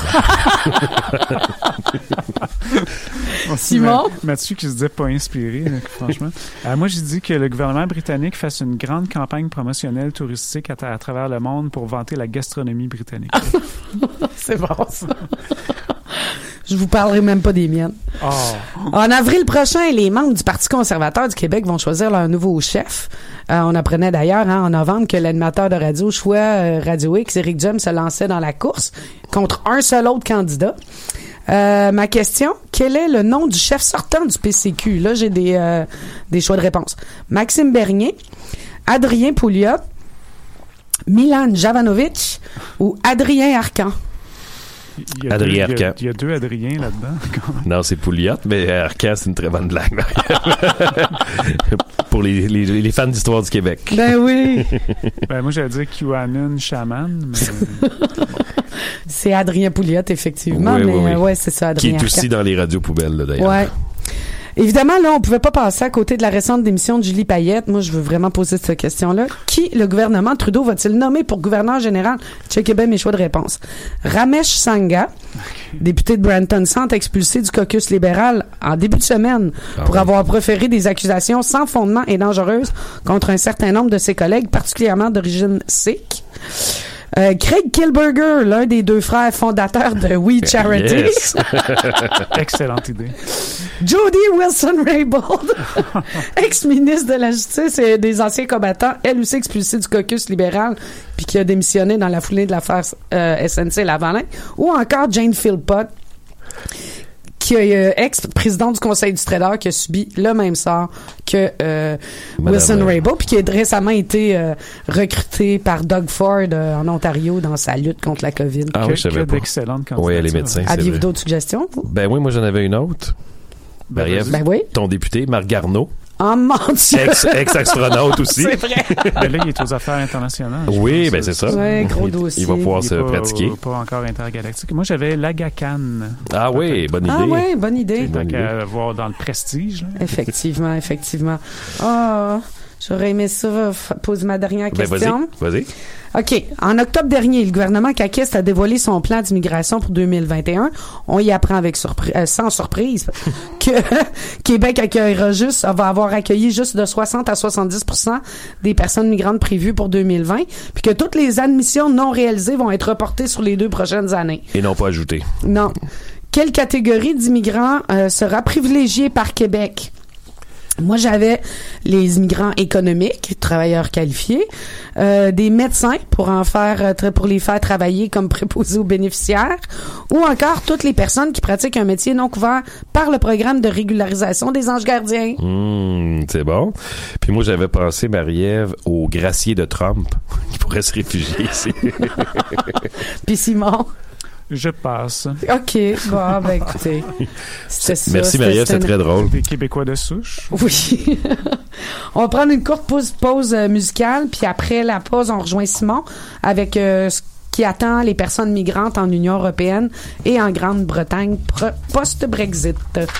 Simon? Mathieu qui se disait pas inspiré, franchement. Moi, j'ai dit que le gouvernement britannique fasse une grande campagne promotionnelle touristique à travers le monde pour vanter la gastronomie britannique. C'est bon, ça. Je vous parlerai même pas des miennes. Oh. En avril prochain, les membres du Parti conservateur du Québec vont choisir leur nouveau chef. On apprenait d'ailleurs en novembre que l'animateur de radio Choix Radio X, Éric Duhem, se lançait dans la course contre un seul autre candidat. Ma question, quel est le nom du chef sortant du PCQ? Là, j'ai des choix de réponse. Maxime Bernier, Adrien Pouliot, Milan Jovanovic ou Adrien Arcan? Adrien Arcan. Il y a 2 Adriens là-dedans. Non, c'est Pouliot, mais Arcan, c'est une très bonne blague. Pour les fans d'histoire du Québec. Ben oui. Ben moi, j'allais dire QAnon Shaman, mais... C'est Adrien Pouliot, effectivement. Oui, mais oui. C'est ça, Adrien Qui est aussi dans les radios poubelles, là, d'ailleurs. Ouais. Évidemment, là, on pouvait pas passer à côté de la récente démission de Julie Payette. Moi, je veux vraiment poser cette question-là. Qui le gouvernement Trudeau va-t-il nommer pour gouverneur général? Checkez bien mes choix de réponse. Ramesh Sangha, député de Brampton Centre, expulsé du caucus libéral en début de semaine pour avoir proféré des accusations sans fondement et dangereuses contre un certain nombre de ses collègues, particulièrement d'origine sikh. Craig Kilberger, l'un des 2 frères fondateurs de We Charity. Yes. Excellente idée. Jody Wilson-Raybould, ex-ministre de la Justice et des anciens combattants, elle aussi expulsée du caucus libéral, puis qui a démissionné dans la foulée de l'affaire SNC-Lavalin. Ou encore Jane Philpott, qui est ex-président du Conseil du Trésor, qui a subi le même sort que Wilson-Raybould, puis qui a récemment été recruté par Doug Ford en Ontario dans sa lutte contre la COVID. Ah oui, je savais pas. D'excellente candidature. Oui, elle est médecin. Aviez-vous d'autres suggestions, vous? Ben oui, moi j'en avais une autre. Marie-Ève, Ben oui. ton député, Marc Garneau. Oh mon Dieu! Ex-astronaute aussi. C'est vrai. Mais là, il est aux affaires internationales. Oui, ben c'est ça. Oui, gros dossier. Il va pouvoir se pratiquer. Pas encore intergalactique. Moi, j'avais l'Aga Khan. Ah oui, bonne idée. Ah oui, bonne idée. Tant qu'à voir dans le prestige. Là. Effectivement. Oh, j'aurais aimé ça. Poser ma dernière question. Ben vas-y. OK. En octobre dernier, le gouvernement caquiste a dévoilé son plan d'immigration pour 2021. On y apprend avec sans surprise que Québec va avoir accueilli juste de 60 à 70% des personnes migrantes prévues pour 2020, puis que toutes les admissions non réalisées vont être reportées sur les 2 prochaines années. Et non pas ajoutées. Non. Quelle catégorie d'immigrants sera privilégiée par Québec? Moi, j'avais les immigrants économiques, travailleurs qualifiés, des médecins pour les faire travailler comme préposés aux bénéficiaires, ou encore toutes les personnes qui pratiquent un métier non couvert par le programme de régularisation des anges gardiens. C'est bon. Puis moi, j'avais pensé, Marie-Ève, au gracier de Trump qui pourrait se réfugier ici. Puis Simon? Je passe. OK. Bon, ben écoutez, c'était ça. Merci Marie-Ève, c'est très drôle. Des Québécois de souche. Oui. On va prendre une courte pause musicale, puis après la pause, on rejoint Simon avec ce qui attend les personnes migrantes en Union européenne et en Grande-Bretagne post-Brexit.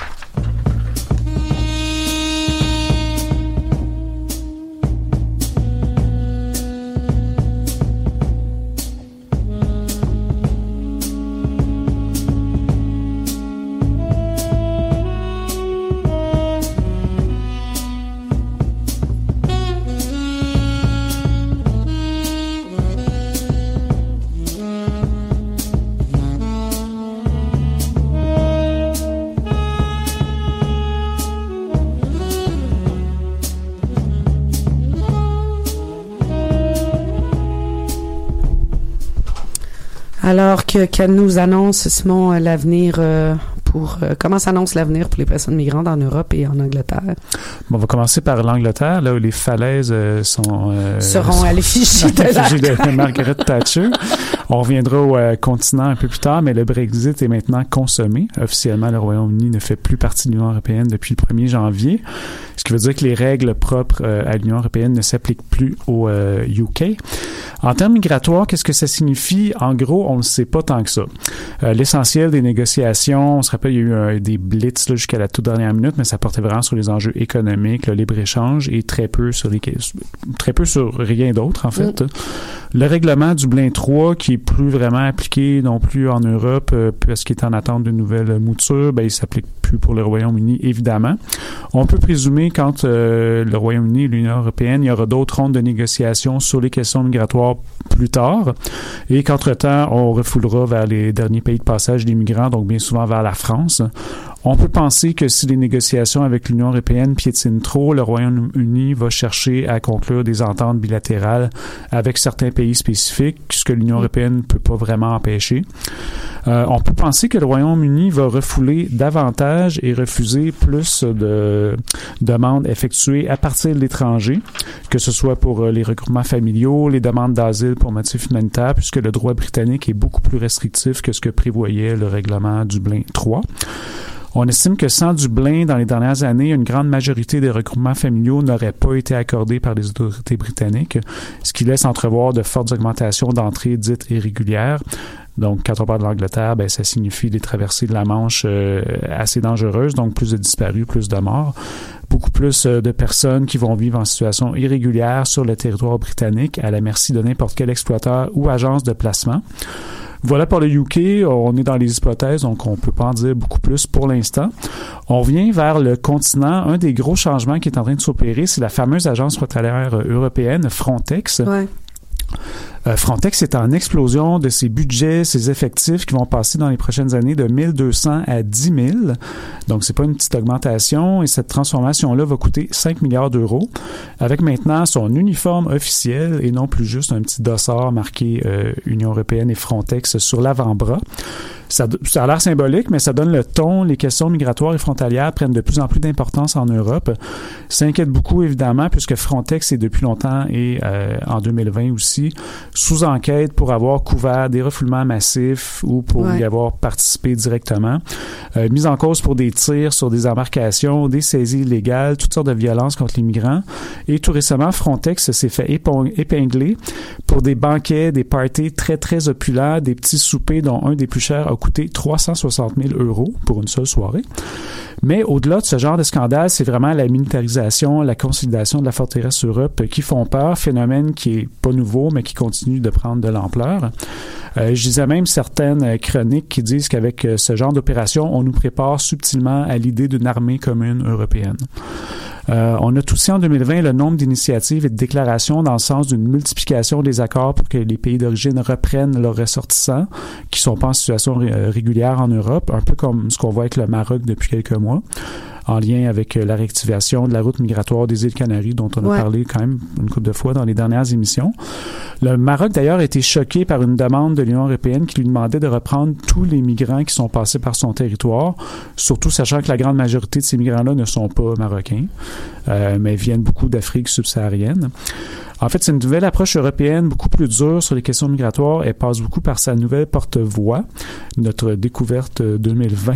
Alors qu'elle nous annonce, Simon, l'avenir comment s'annonce l'avenir pour les personnes migrantes en Europe et en Angleterre? Bon, on va commencer par l'Angleterre, là où les falaises seront à l'effigie de Margaret Thatcher. On reviendra au continent un peu plus tard, mais le Brexit est maintenant consommé. Officiellement, le Royaume-Uni ne fait plus partie de l'Union européenne depuis le 1er janvier, ce qui veut dire que les règles propres à l'Union européenne ne s'appliquent plus au UK. En termes migratoires, qu'est-ce que ça signifie? En gros, on ne sait pas tant que ça. L'essentiel des négociations, on se rappelle, il y a eu des blitz là, jusqu'à la toute dernière minute, mais ça portait vraiment sur les enjeux économiques, le libre-échange et très peu sur rien d'autre, en fait. Le règlement Dublin 3, qui est plus vraiment appliqué non plus en Europe, parce qu'il est en attente de nouvelles moutures, ben, il s'applique plus pour le Royaume-Uni, évidemment. On peut présumer quand le Royaume-Uni et l'Union européenne, il y aura d'autres rondes de négociations sur les questions migratoires plus tard, et qu'entre-temps, on refoulera vers les derniers pays de passage des migrants, donc bien souvent vers la France. On peut penser que si les négociations avec l'Union européenne piétinent trop, le Royaume-Uni va chercher à conclure des ententes bilatérales avec certains pays spécifiques, ce que l'Union européenne ne peut pas vraiment empêcher. On peut penser que le Royaume-Uni va refouler davantage et refuser plus de demandes effectuées à partir de l'étranger, que ce soit pour les regroupements familiaux, les demandes d'asile pour motifs humanitaires, puisque le droit britannique est beaucoup plus restrictif que ce que prévoyait le règlement Dublin III. On estime que sans Dublin, dans les dernières années, une grande majorité des regroupements familiaux n'auraient pas été accordés par les autorités britanniques, ce qui laisse entrevoir de fortes augmentations d'entrées dites irrégulières. Donc, quand on parle de l'Angleterre, ben, ça signifie des traversées de la Manche assez dangereuses, donc plus de disparus, plus de morts. Beaucoup plus de personnes qui vont vivre en situation irrégulière sur le territoire britannique à la merci de n'importe quel exploiteur ou agence de placement. Voilà pour le UK, on est dans les hypothèses, donc on peut pas en dire beaucoup plus pour l'instant. On vient vers le continent. Un des gros changements qui est en train de s'opérer, c'est la fameuse agence frontalière européenne, Frontex. Ouais. Frontex est en explosion de ses budgets, ses effectifs qui vont passer dans les prochaines années de 1200 à 10 000. Donc, c'est pas une petite augmentation et cette transformation-là va coûter 5 milliards d'euros avec maintenant son uniforme officiel et non plus juste un petit dossard marqué Union européenne et Frontex sur l'avant-bras. Ça a l'air symbolique, mais ça donne le ton. Les questions migratoires et frontalières prennent de plus en plus d'importance en Europe. Ça inquiète beaucoup, évidemment, puisque Frontex est depuis longtemps et en 2020 aussi sous enquête pour avoir couvert des refoulements massifs ou pour y avoir participé directement. Mise en cause pour des tirs sur des embarcations, des saisies illégales, toutes sortes de violences contre les migrants. Et tout récemment, Frontex s'est fait épingler pour des banquets, des parties très, très opulents, des petits soupers dont un des plus chers a coûté 360 000 € pour une seule soirée. Mais au-delà de ce genre de scandale, c'est vraiment la militarisation, la consolidation de la forteresse Europe qui font peur, phénomène qui est pas nouveau, mais qui continue de prendre de l'ampleur. Je disais même certaines chroniques qui disent qu'avec ce genre d'opération, on nous prépare subtilement à l'idée d'une armée commune européenne. On a aussi en 2020 le nombre d'initiatives et de déclarations dans le sens d'une multiplication des accords pour que les pays d'origine reprennent leurs ressortissants qui sont pas en situation régulière en Europe, un peu comme ce qu'on voit avec le Maroc depuis quelques mois, en lien avec la réactivation de la route migratoire des îles Canaries dont on a parlé quand même une couple de fois dans les dernières émissions. Le Maroc, d'ailleurs, a été choqué par une demande de l'Union européenne qui lui demandait de reprendre tous les migrants qui sont passés par son territoire, surtout sachant que la grande majorité de ces migrants-là ne sont pas marocains, mais viennent beaucoup d'Afrique subsaharienne. En fait, c'est une nouvelle approche européenne beaucoup plus dure sur les questions migratoires. Elle passe beaucoup par sa nouvelle porte-voix, notre découverte 2020.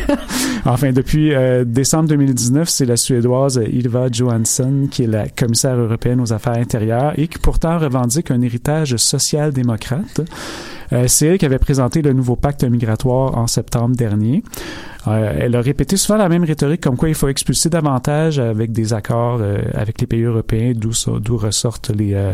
Enfin, depuis décembre 2019, c'est la Suédoise Ylva Johansson qui est la commissaire européenne aux affaires intérieures et qui pourtant revendique un héritage social-démocrate. C'est elle qui avait présenté le nouveau pacte migratoire en septembre dernier. Elle a répété souvent la même rhétorique comme quoi il faut expulser davantage avec des accords avec les pays européens d'où ressortent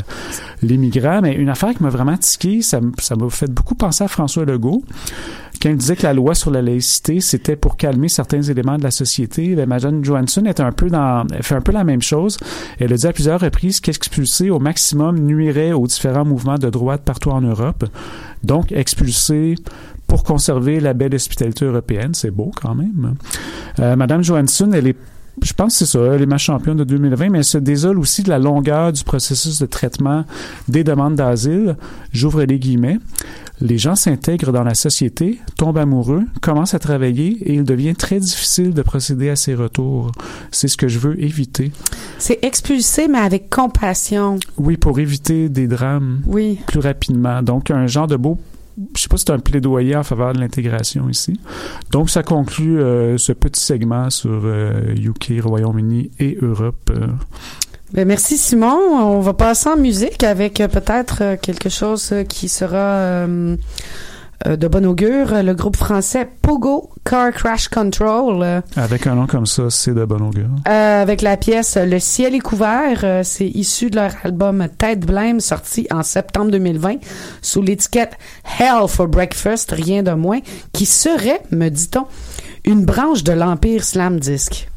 les migrants. Mais une affaire qui m'a vraiment tiqué, ça m'a fait beaucoup penser à François Legault. Quand il disait que la loi sur la laïcité, c'était pour calmer certains éléments de la société, Madame Johansson elle fait un peu la même chose. Elle a dit à plusieurs reprises qu'expulser au maximum nuirait aux différents mouvements de droite partout en Europe. Donc, expulser pour conserver la belle hospitalité européenne, c'est beau quand même. Madame Johansson, je pense que c'est ça, elle est ma championne de 2020, mais elle se désole aussi de la longueur du processus de traitement des demandes d'asile. J'ouvre les guillemets. Les gens s'intègrent dans la société, tombent amoureux, commencent à travailler et il devient très difficile de procéder à ces retours. C'est ce que je veux éviter. C'est expulser, mais avec compassion. Oui, pour éviter des drames plus rapidement. Donc, un genre de beau... Je sais pas si c'est un plaidoyer en faveur de l'intégration ici. Donc, ça conclut ce petit segment sur UK, Royaume-Uni et Europe. Ben, merci Simon. On va passer en musique avec peut-être quelque chose qui sera de bon augure. Le groupe français Pogo Car Crash Control. Avec un nom comme ça, c'est de bon augure. Avec la pièce Le ciel est couvert. C'est issu de leur album Tête Blême, sorti en septembre 2020 sous l'étiquette Hell for Breakfast, rien de moins, qui serait, me dit-on, une branche de l'Empire Slam Disc.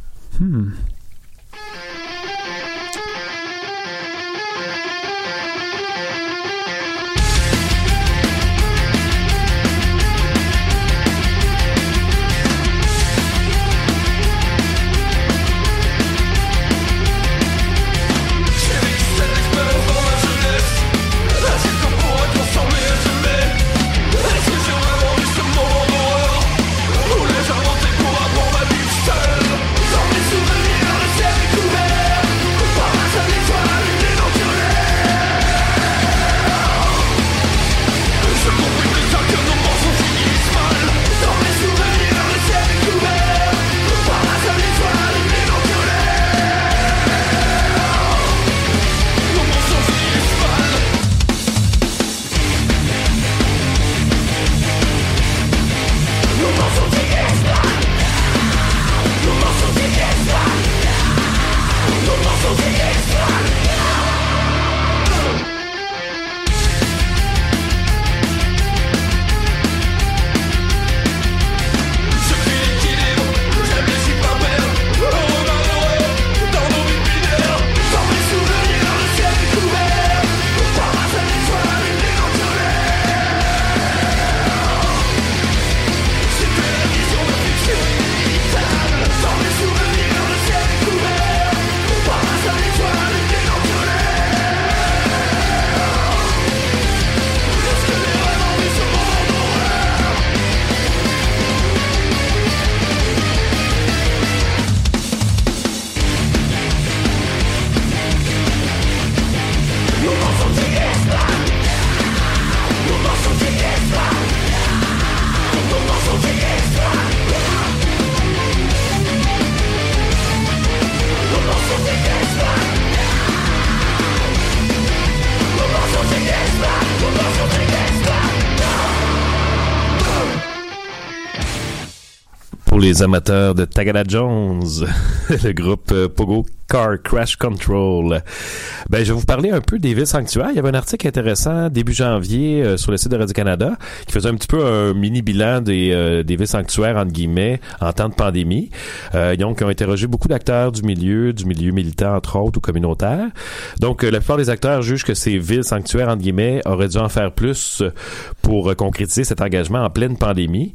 les amateurs de Tagada Jones, le groupe Pogo Car Crash Control. Ben, je vais vous parler un peu des villes sanctuaires. Il y avait un article intéressant début janvier sur le site de Radio-Canada qui faisait un petit peu un mini bilan des villes sanctuaires, entre guillemets, en temps de pandémie. Donc, ils ont interrogé beaucoup d'acteurs du milieu militant, entre autres, ou communautaire. Donc, la plupart des acteurs jugent que ces villes sanctuaires, entre guillemets, auraient dû en faire plus pour concrétiser cet engagement en pleine pandémie.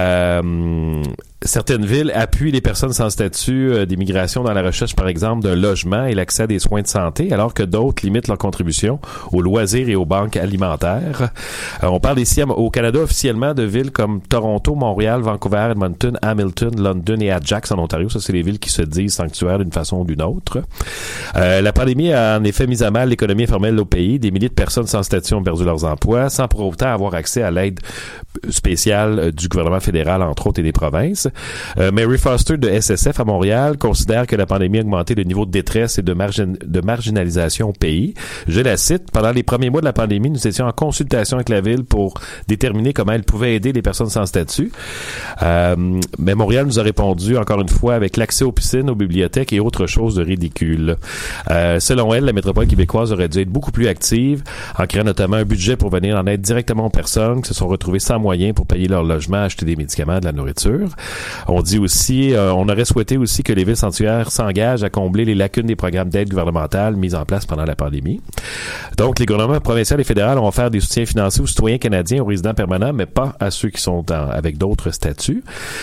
Certaines villes appuient les personnes sans statut d'immigration dans la recherche, par exemple, d'un logement et l'accès à des soins de santé, alors que d'autres limitent leur contribution aux loisirs et aux banques alimentaires. On parle ici au Canada officiellement de villes comme Toronto, Montréal, Vancouver, Edmonton, Hamilton, London et Ajax en Ontario. Ça, c'est les villes qui se disent sanctuaires d'une façon ou d'une autre. La pandémie a en effet mis à mal l'économie informelle au pays. Des milliers de personnes sans statut ont perdu leurs emplois, sans pour autant avoir accès à l'aide spéciale du gouvernement fédéral, entre autres, et des provinces. Mary Foster de SSF à Montréal considère que la pandémie a augmenté le niveau de détresse et de marginalisation au pays. Je la cite, pendant les premiers mois de la pandémie, nous étions en consultation avec la ville pour déterminer comment elle pouvait aider les personnes sans statut. Mais Montréal nous a répondu, encore une fois, avec l'accès aux piscines, aux bibliothèques et autres choses de ridicule. Selon elle, la métropole québécoise aurait dû être beaucoup plus active, en créant notamment un budget pour venir en aide directement aux personnes qui se sont retrouvées sans moyens pour payer leur logement, acheter des médicaments, de la nourriture. On dit aussi, on aurait souhaité aussi que les villes sanctuaires s'engagent à combler les lacunes des programmes d'aide gouvernementale mis en place pendant la pandémie. Donc, les gouvernements provinciaux et fédéraux ont offert des soutiens financiers aux citoyens canadiens, aux résidents permanents, mais pas à ceux qui sont avec d'autres statuts.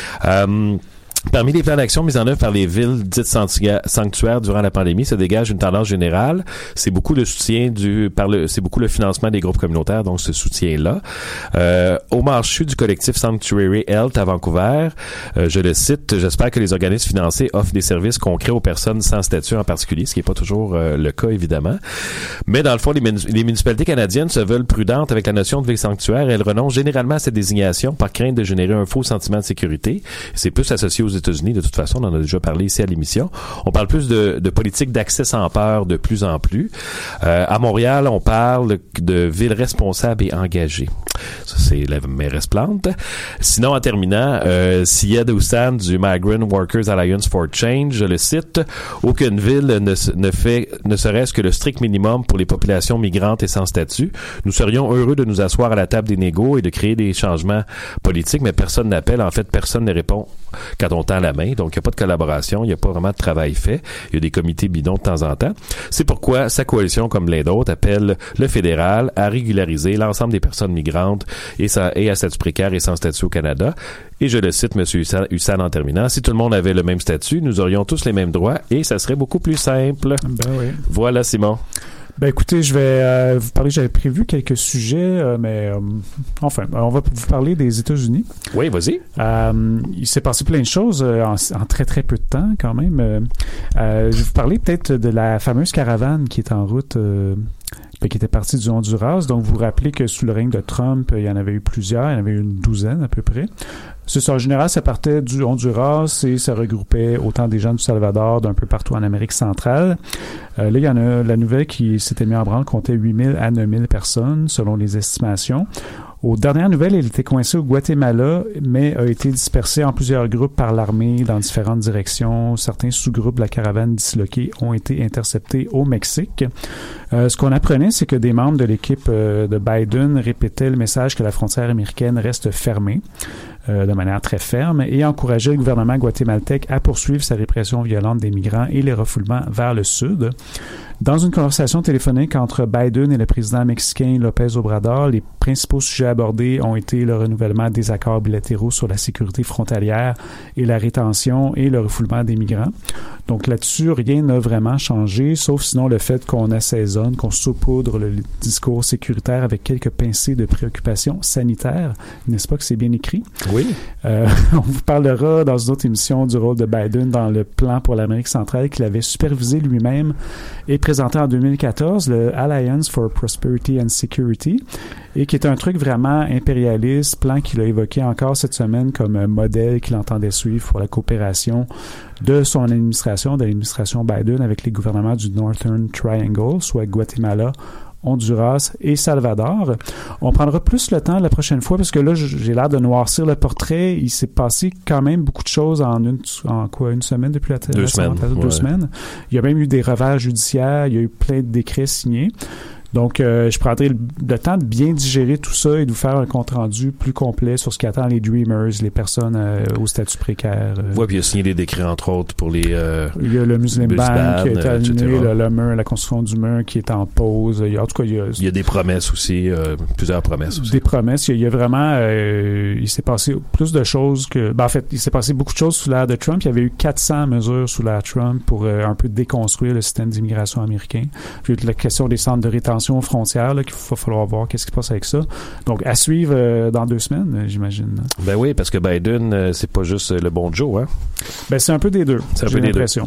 Parmi les plans d'action mis en œuvre par les villes dites sanctuaires durant la pandémie, se dégage une tendance générale. C'est beaucoup le soutien c'est beaucoup le financement des groupes communautaires, donc ce soutien-là. Omar Chu du collectif Sanctuary Health à Vancouver, je le cite, j'espère que les organismes financés offrent des services concrets aux personnes sans statut en particulier, ce qui n'est pas toujours le cas, évidemment. Mais dans le fond, les municipalités canadiennes se veulent prudentes avec la notion de ville sanctuaire. Elles renoncent généralement à cette désignation par crainte de générer un faux sentiment de sécurité. C'est plus associé aux États-Unis, de toute façon, on en a déjà parlé ici à l'émission. On parle plus de politique d'accès sans peur de plus en plus. À Montréal, on parle de ville responsable et engagée. Ça, c'est la mairesse Plante. Sinon, en terminant, Syed Hussan du Migrant Workers Alliance for Change, je le cite, aucune ville ne fait ne serait-ce que le strict minimum pour les populations migrantes et sans statut. Nous serions heureux de nous asseoir à la table des négos et de créer des changements politiques, mais personne n'appelle. En fait, personne ne répond quand on tend la main. Donc, il n'y a pas de collaboration, il n'y a pas vraiment de travail fait. Il y a des comités bidons de temps en temps. C'est pourquoi sa coalition, comme l'un d'autres, appelle le fédéral à régulariser l'ensemble des personnes migrantes et à statut précaire et sans statut au Canada. Et je le cite, M. Hussan, en terminant, si tout le monde avait le même statut, nous aurions tous les mêmes droits et ça serait beaucoup plus simple. Ben oui. Voilà, Simon. Ben écoutez, je vais vous parler, j'avais prévu quelques sujets, mais enfin, on va vous parler des États-Unis. Oui, vas-y. Il s'est passé plein de choses en très très peu de temps quand même. Je vais vous parler peut-être de la fameuse caravane qui est en route, qui était partie du Honduras. Donc vous vous rappelez que sous le règne de Trump, il y en avait eu plusieurs, il y en avait eu une douzaine à peu près. C'est ça, en général, ça partait du Honduras et ça regroupait autant des gens du Salvador, d'un peu partout en Amérique centrale. Là, il y en a la nouvelle qui s'était mise en branle, comptait 8 000 à 9 000 personnes, selon les estimations. Aux dernières nouvelles, elle était coincée au Guatemala, mais a été dispersée en plusieurs groupes par l'armée dans différentes directions. Certains sous-groupes de la caravane disloquée ont été interceptés au Mexique. Ce qu'on apprenait, c'est que des membres de l'équipe de Biden répétaient le message que la frontière américaine reste fermée de manière très ferme et encourageaient le gouvernement guatémaltèque à poursuivre sa répression violente des migrants et les refoulements vers le sud. Dans une conversation téléphonique entre Biden et le président mexicain López Obrador, les principaux sujets abordés ont été le renouvellement des accords bilatéraux sur la sécurité frontalière et la rétention et le refoulement des migrants. Donc là-dessus, rien n'a vraiment changé, sauf sinon le fait qu'on assaisonne, qu'on saupoudre le discours sécuritaire avec quelques pincées de préoccupations sanitaires. N'est-ce pas que c'est bien écrit? Oui. On vous parlera dans une autre émission du rôle de Biden dans le plan pour l'Amérique centrale qu'il avait supervisé lui-même et présenté en 2014, le Alliance for Prosperity and Security, et qui est un truc vraiment impérialiste, plan qu'il a évoqué encore cette semaine comme un modèle qu'il entendait suivre pour la coopération de son administration, de l'administration Biden avec les gouvernements du Northern Triangle, soit Guatemala, Honduras et Salvador. On prendra plus le temps la prochaine fois parce que là, j'ai l'air de noircir le portrait. Il s'est passé quand même beaucoup de choses en une semaine depuis la 2 semaines. 2 semaines. Il y a même eu des revers judiciaires. Il y a eu plein de décrets signés. Donc, je prendrai le temps de bien digérer tout ça et de vous faire un compte-rendu plus complet sur ce qui attend les Dreamers, les personnes au statut précaire. Oui, puis il a signé des décrets, entre autres, pour les... il y a le Muslim Ban qui a été annulé, le mur, la construction du mur qui est en pause. En tout cas, il y a des promesses aussi, plusieurs promesses aussi. Des promesses. Il y a vraiment... il s'est passé plus de choses que... en fait, il s'est passé beaucoup de choses sous l'ère de Trump. Il y avait eu 400 mesures sous l'ère Trump pour un peu déconstruire le système d'immigration américain. Puis la question des centres de rétention aux frontières, là, qu'il va falloir voir qu'est-ce qui se passe avec ça. Donc, à suivre dans 2 semaines, j'imagine. Ben oui, parce que Biden, c'est pas juste le bon Joe, hein? Ben, c'est un peu des deux, j'ai l'impression.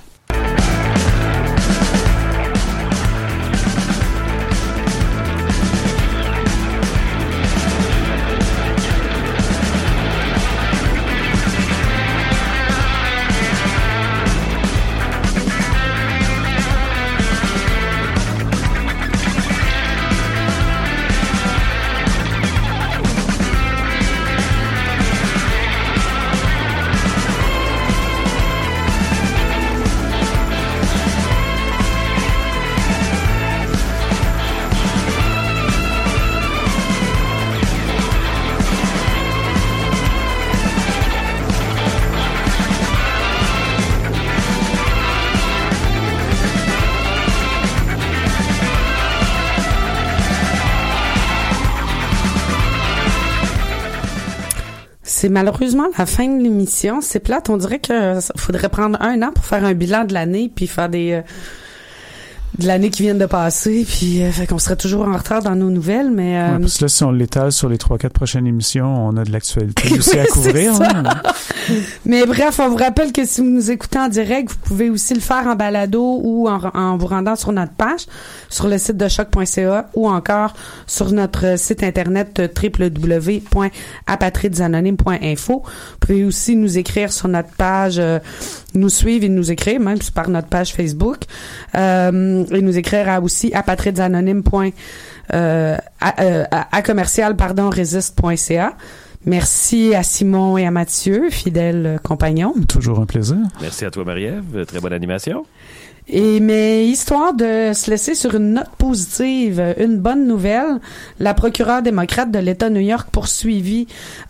C'est malheureusement la fin de l'émission. C'est plate. On dirait que faudrait prendre 1 an pour faire un bilan de l'année puis faire de l'année qui vient de passer, puis fait qu'on serait toujours en retard dans nos nouvelles, mais... Ouais, parce que là, si on l'étale sur les 3-4 prochaines émissions, on a de l'actualité aussi à couvrir. Hein? Mais bref, on vous rappelle que si vous nous écoutez en direct, vous pouvez aussi le faire en balado ou en vous rendant sur notre page, sur le site de choc.ca ou encore sur notre site internet www.apatridsanonymes.info. Vous pouvez aussi nous écrire sur notre page, nous suivre et nous écrire, même par notre page Facebook. Et nous écrire aussi à resist.ca. Merci à Simon et à Mathieu, fidèles compagnons. Toujours un plaisir. Merci à toi, Marie-Ève. Très bonne animation. Mais histoire de se laisser sur une note positive, une bonne nouvelle, la procureure démocrate de l'État de New York poursuit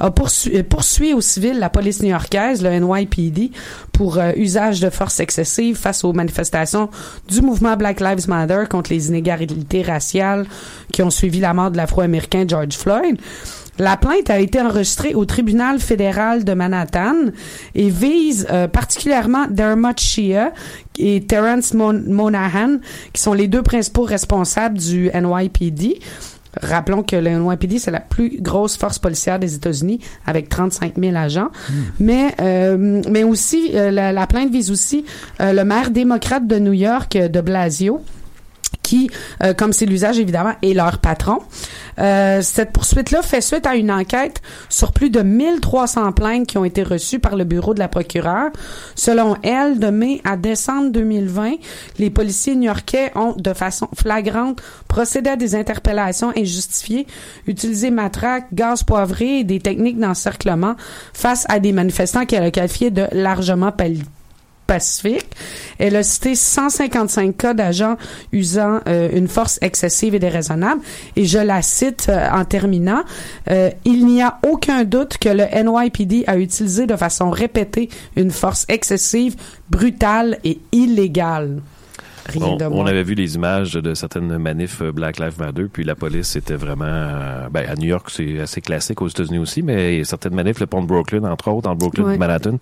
au civil la police new-yorkaise, le NYPD, pour usage de force excessive face aux manifestations du mouvement Black Lives Matter contre les inégalités raciales qui ont suivi la mort de l'Afro-Américain George Floyd. La plainte a été enregistrée au tribunal fédéral de Manhattan et vise particulièrement Dermot Shea et Terrence Monahan, qui sont les 2 principaux responsables du NYPD. Rappelons que le NYPD, c'est la plus grosse force policière des États-Unis, avec 35 000 agents. Mais aussi, la plainte vise aussi le maire démocrate de New York, de Blasio, qui, comme c'est l'usage évidemment, est leur patron. Cette poursuite-là fait suite à une enquête sur plus de 1300 plaintes qui ont été reçues par le bureau de la procureure. Selon elle, de mai à décembre 2020, les policiers new-yorkais ont, de façon flagrante, procédé à des interpellations injustifiées, utilisé matraques, gaz poivré et des techniques d'encerclement face à des manifestants qu'elle a qualifiés de largement pacifique. Elle a cité 155 cas d'agents usant une force excessive et déraisonnable. Et je la cite en terminant. Il n'y a aucun doute que le NYPD a utilisé de façon répétée une force excessive, brutale et illégale. On avait vu les images de certaines manifs Black Lives Matter, puis la police était vraiment... à New York, c'est assez classique, aux États-Unis aussi, mais certaines manifs, le pont de Brooklyn, entre autres, en Brooklyn, ouais. Manhattan,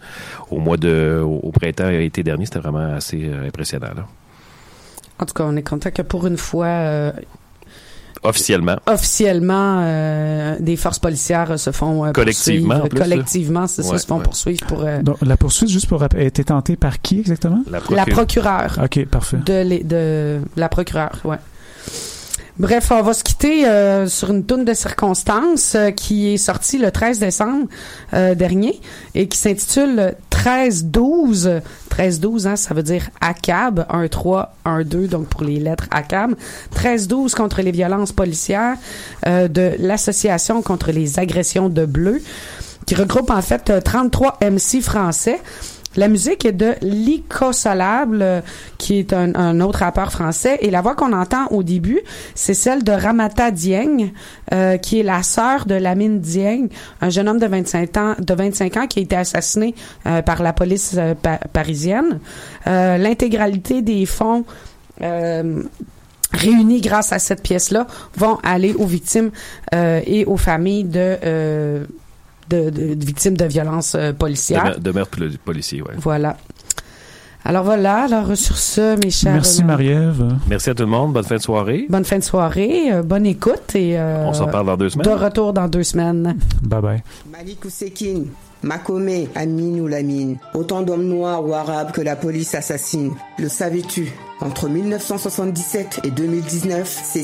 au printemps et été dernier, c'était vraiment assez impressionnant. Là. En tout cas, on est content que pour une fois... Officiellement, des forces policières se font collectivement, collectivement, c'est ça, se font poursuivre pour. Donc, la poursuite, juste pour a été tentée par qui exactement? La procureure. Ok, parfait. De la procureure, ouais. Bref, on va se quitter sur une toune de circonstances qui est sortie le 13 décembre dernier et qui s'intitule 13-12. 13-12, hein, ça veut dire ACAB, 1-3-1-2, donc pour les lettres ACAB. 13-12 contre les violences policières de l'Association contre les agressions de Bleu, qui regroupe en fait 33 MC français. La musique est de Lico Solable, qui est un autre rappeur français, et la voix qu'on entend au début, c'est celle de Ramata Dieng, qui est la sœur de Lamine Dieng, un jeune homme de 25 ans qui a été assassiné par la police parisienne. L'intégralité des fonds réunis grâce à cette pièce-là vont aller aux victimes et aux familles de victimes de violences policières. De meurtres policiers, oui. Voilà. Alors sur ce, mes chers... Merci Marie-Ève. Merci à tout le monde. Bonne fin de soirée. Bonne fin de soirée. Bonne écoute. Et, on s'en parle dans 2 semaines. De retour dans 2 semaines. Bye bye. Malik Oussekine, Makome, Amine ou Lamine. Autant d'hommes noirs ou arabes que la police assassine. Le savais-tu ? Entre 1977 et 2019, c'est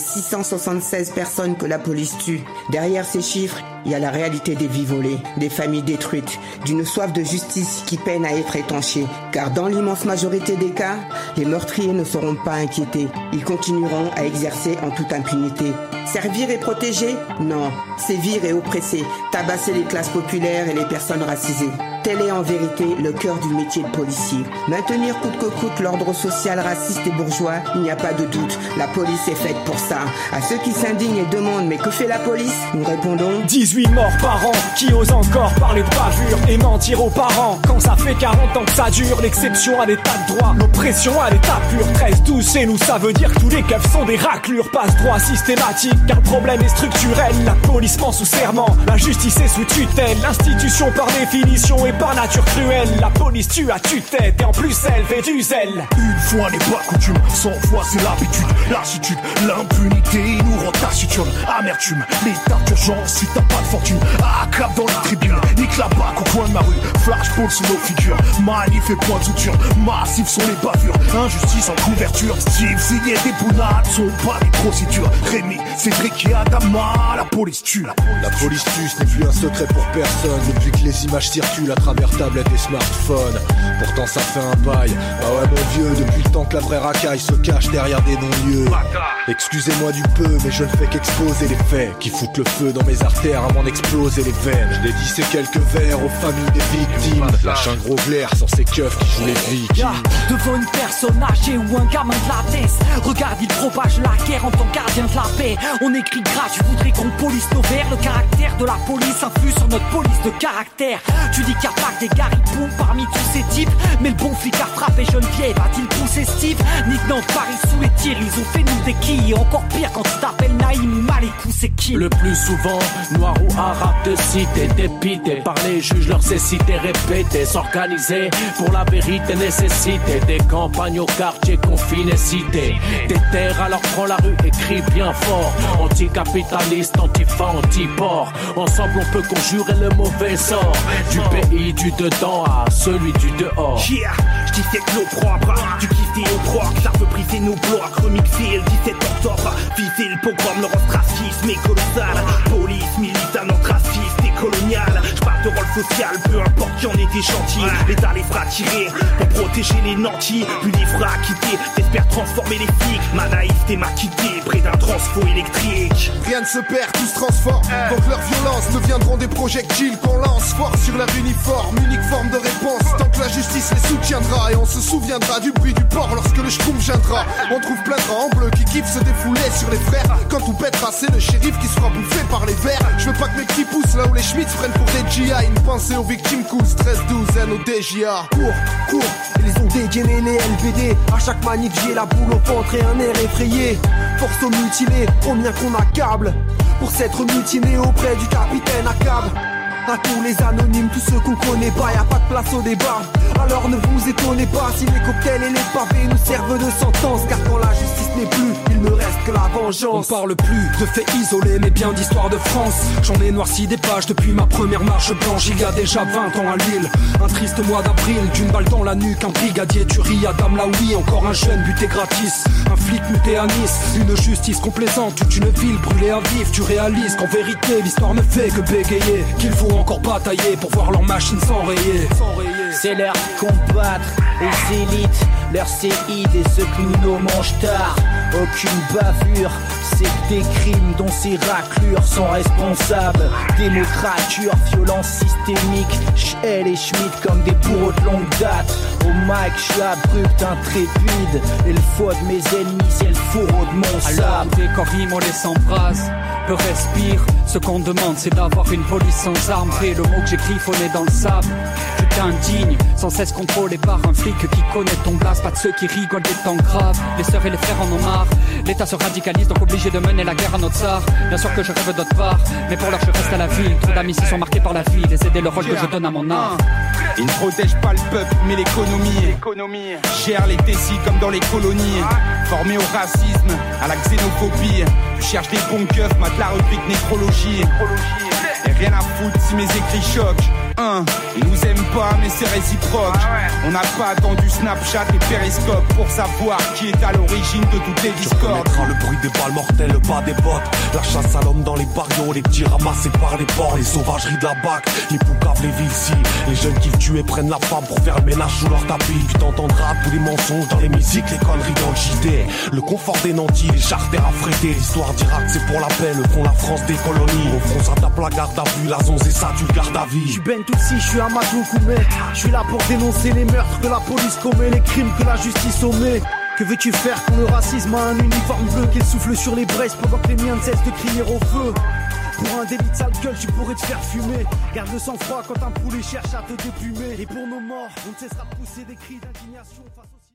676 personnes que la police tue. Derrière ces chiffres, il y a la réalité des vies volées, des familles détruites, d'une soif de justice qui peine à être étanchée. Car dans l'immense majorité des cas, les meurtriers ne seront pas inquiétés. Ils continueront à exercer en toute impunité. Servir et protéger ? Non. Sévir et oppresser. Tabasser les classes populaires et les personnes racisées. Tel est en vérité le cœur du métier de policier. Maintenir coûte que coûte l'ordre social raciste et bourgeois, il n'y a pas de doute. La police est faite pour ça. À ceux qui s'indignent et demandent « Mais que fait la police ?» Nous répondons 18 morts par an, qui osent encore parler de bavure et mentir aux parents. Quand ça fait 40 ans que ça dure, l'exception à l'état de droit, l'oppression à l'état pur. 13-12 chez nous, ça veut dire que tous les keufs sont des raclures. Passe-droit systématique, car le problème est structurel. La police ment sous serment, la justice est sous tutelle. L'institution par définition est par nature cruelle. La police tue à tue-tête et en plus elle fait du zèle. Une fois n'est pas coutume, 100 fois c'est l'habitude. Lassitude, l'impunité nous rend taciturne. Amertume, l'état d'urgence si t'as pas de fortune. Acclame dans les tribunes, nique la bac au coin de ma rue. Flashball sous nos figures, manif et point de suture. Massif sont les bavures, injustice en couverture. Steve, signé des bounades, sont pas des procédures. Rémi, Cédric et Adama, la police tue. La police tue, ce n'est plus un secret pour personne. Depuis que les images circulent à travers tablettes et smartphones. Pourtant ça fait un bail. Ah ouais mon vieux, depuis le temps que la vraie racaille se cache derrière des non-lieux. Excusez-moi du peu, mais je ne fais qu'exposer les faits qui foutent le feu dans mes artères à m'en exploser les veines. Je dédie ces quelques vers aux familles des victimes. Lâche un gros glaire sur ces keufs qui jouent les vikings. Devant une personne âgée ou un gamin de la tête, regarde, il propage la guerre en tant que gardien de la paix. On écrit gras, tu voudrais qu'on police nos vers. Le caractère de la police influe sur notre police de caractère. Tu dis qu'il n'y a pas que des garipoux parmi tous ces types, mais le bon flic a frappé Geneviève, a-t-il poussé Steve? Nick Nantes, Paris sous les tirs, ils ont fait nous des quilles. Encore pire quand tu t'appelles Naïm ou Malikou, c'est qui? Le plus souvent, noir ou arabe de cité, dépité par les juges, leur cécité répétée, s'organiser pour la vérité nécessité. Des campagnes au quartier confiné, cité. Des terres alors prends la rue et crie bien fort. Anticapitaliste, antifa, antiport. Ensemble on peut conjurer le mauvais sort du pays du dedans à celui du dehors. Yeah, j'dis c'est que nos propres, du kiff au proc, ça veut briser nos blocs, remixer le 17 octobre, viser le pogrom, le racisme est colossal, police, militant, raciste et colonial, j'parle de rôle social, peu importe qui en est des chantiers, l'État les fera tirer, pour protéger les nantis, puis les fera quitter, j'espère transformer les flics, ma naïveté m'a quitté, près d'un transfo électrique. Rien ne se perd, tout se transforme. Donc leurs violences deviendront des projectiles qu'on lance fort sur leur uniforme, unique forme de réponse. Tant que la justice les soutiendra et on se souviendra du bruit du port lorsque le schtroumpf viendra. On trouve plein de rangs bleus qui kiffent se défouler sur les frères. Quand tout pètera, c'est le shérif qui sera bouffé par les vers. Je veux pas que mes petits poussent là où les Schmitz prennent pour des GI. Une pensée aux victimes cool, 13-12, nos DJA. Cours, ils ont dégainé les LBD. À chaque manif j'ai la boule au ventre et un air effrayé. Force aux mutilés, combien qu'on accable pour s'être mutiné auprès du capitaine Akab. À tous les anonymes, tous ceux qu'on connaît pas, y a pas de place au débat. Alors ne vous étonnez pas si les cocktails et les pavés nous servent de sentence. Car quand la justice n'est plus, il ne reste que la vengeance. On parle plus de faits isolés mais bien d'histoire de France. J'en ai noirci des pages depuis ma première marche blanche. Il y a déjà 20 ans à Lille, un triste mois d'avril. D'une balle dans la nuque, un brigadier tuerie à Dame Laoui. Encore un jeune buté gratis, un flic muté à Nice. Une justice complaisante, toute une ville brûlée à vif. Tu réalises qu'en vérité l'histoire ne fait que bégayer, qu'il faut encore batailler pour voir leur machine s'enrayer. C'est l'heure de combattre les élites, leurs séides et ceux que nous nommons tard. Aucune bavure, c'est que des crimes dont ces raclures sont responsables. Démocrature, violence systémique, Schell et Schmitt comme des bourreaux de longue date. Au mic, je suis abrupt, intrépide, et le foie de mes ennemis, c'est le fourreau de mon sable. Alors, dès qu'on rime, on les s'embrase, peu respire. Ce qu'on demande, c'est d'avoir une police sans armes. Et le mot que j'écris, fauné dans le sable. Je t'indigne, sans cesse contrôlé par un flic qui connaît ton blast. Pas de ceux qui rigolent des temps graves. Les sœurs et les frères en ont marre. L'État se radicalise, donc obligé de mener la guerre à notre tsar. Bien sûr que je rêve d'autre part, mais pour l'heure je reste à la ville. Trop d'amis s'y sont marqués par la vie, les aider le rôle que je donne à mon art. Ils ne protègent pas le peuple, mais l'économie. Gère les décides comme dans les colonies. Formés au racisme, à la xénophobie. Tu cherches des bons keufs, mate la rubrique nécrologie. Et rien à foutre si mes écrits choquent. Ils nous aiment pas mais c'est réciproque. On n'a pas attendu Snapchat et Periscope pour savoir qui est à l'origine de toutes les discordes. Tu reconnaîtras le bruit des balles mortelles, le pas des bottes. La chasse à l'homme dans les barrios, les petits ramassés par les porcs. Les sauvageries de la BAC, les poucaves, les villes-ci. Les jeunes qui le tuent et prennent la femme pour faire le ménage sous leur tapis. Puis t'entendras tous les mensonges dans les musiques, les conneries dans le JT. Le confort des nantis, les charters affrétés. L'histoire d'Irak c'est pour la paix, le front la France des colonies. Au front ça tape la garde à vue, la zonze et ça tu le gardes à vie. Je suis Ben Toutsi, je suis Amadou Koumé. Je suis là pour dénoncer les meurtres que la police commet, les crimes que la justice omet. Que veux-tu faire quand le racisme a un uniforme bleu, qu'il souffle sur les braises pendant que les miens ne cessent de crier au feu? Pour un délit de sale gueule, tu pourrais te faire fumer. Garde le sang-froid quand un poulet cherche à te déplumer. Et pour nos morts, on ne cessera de pousser des cris d'indignation face au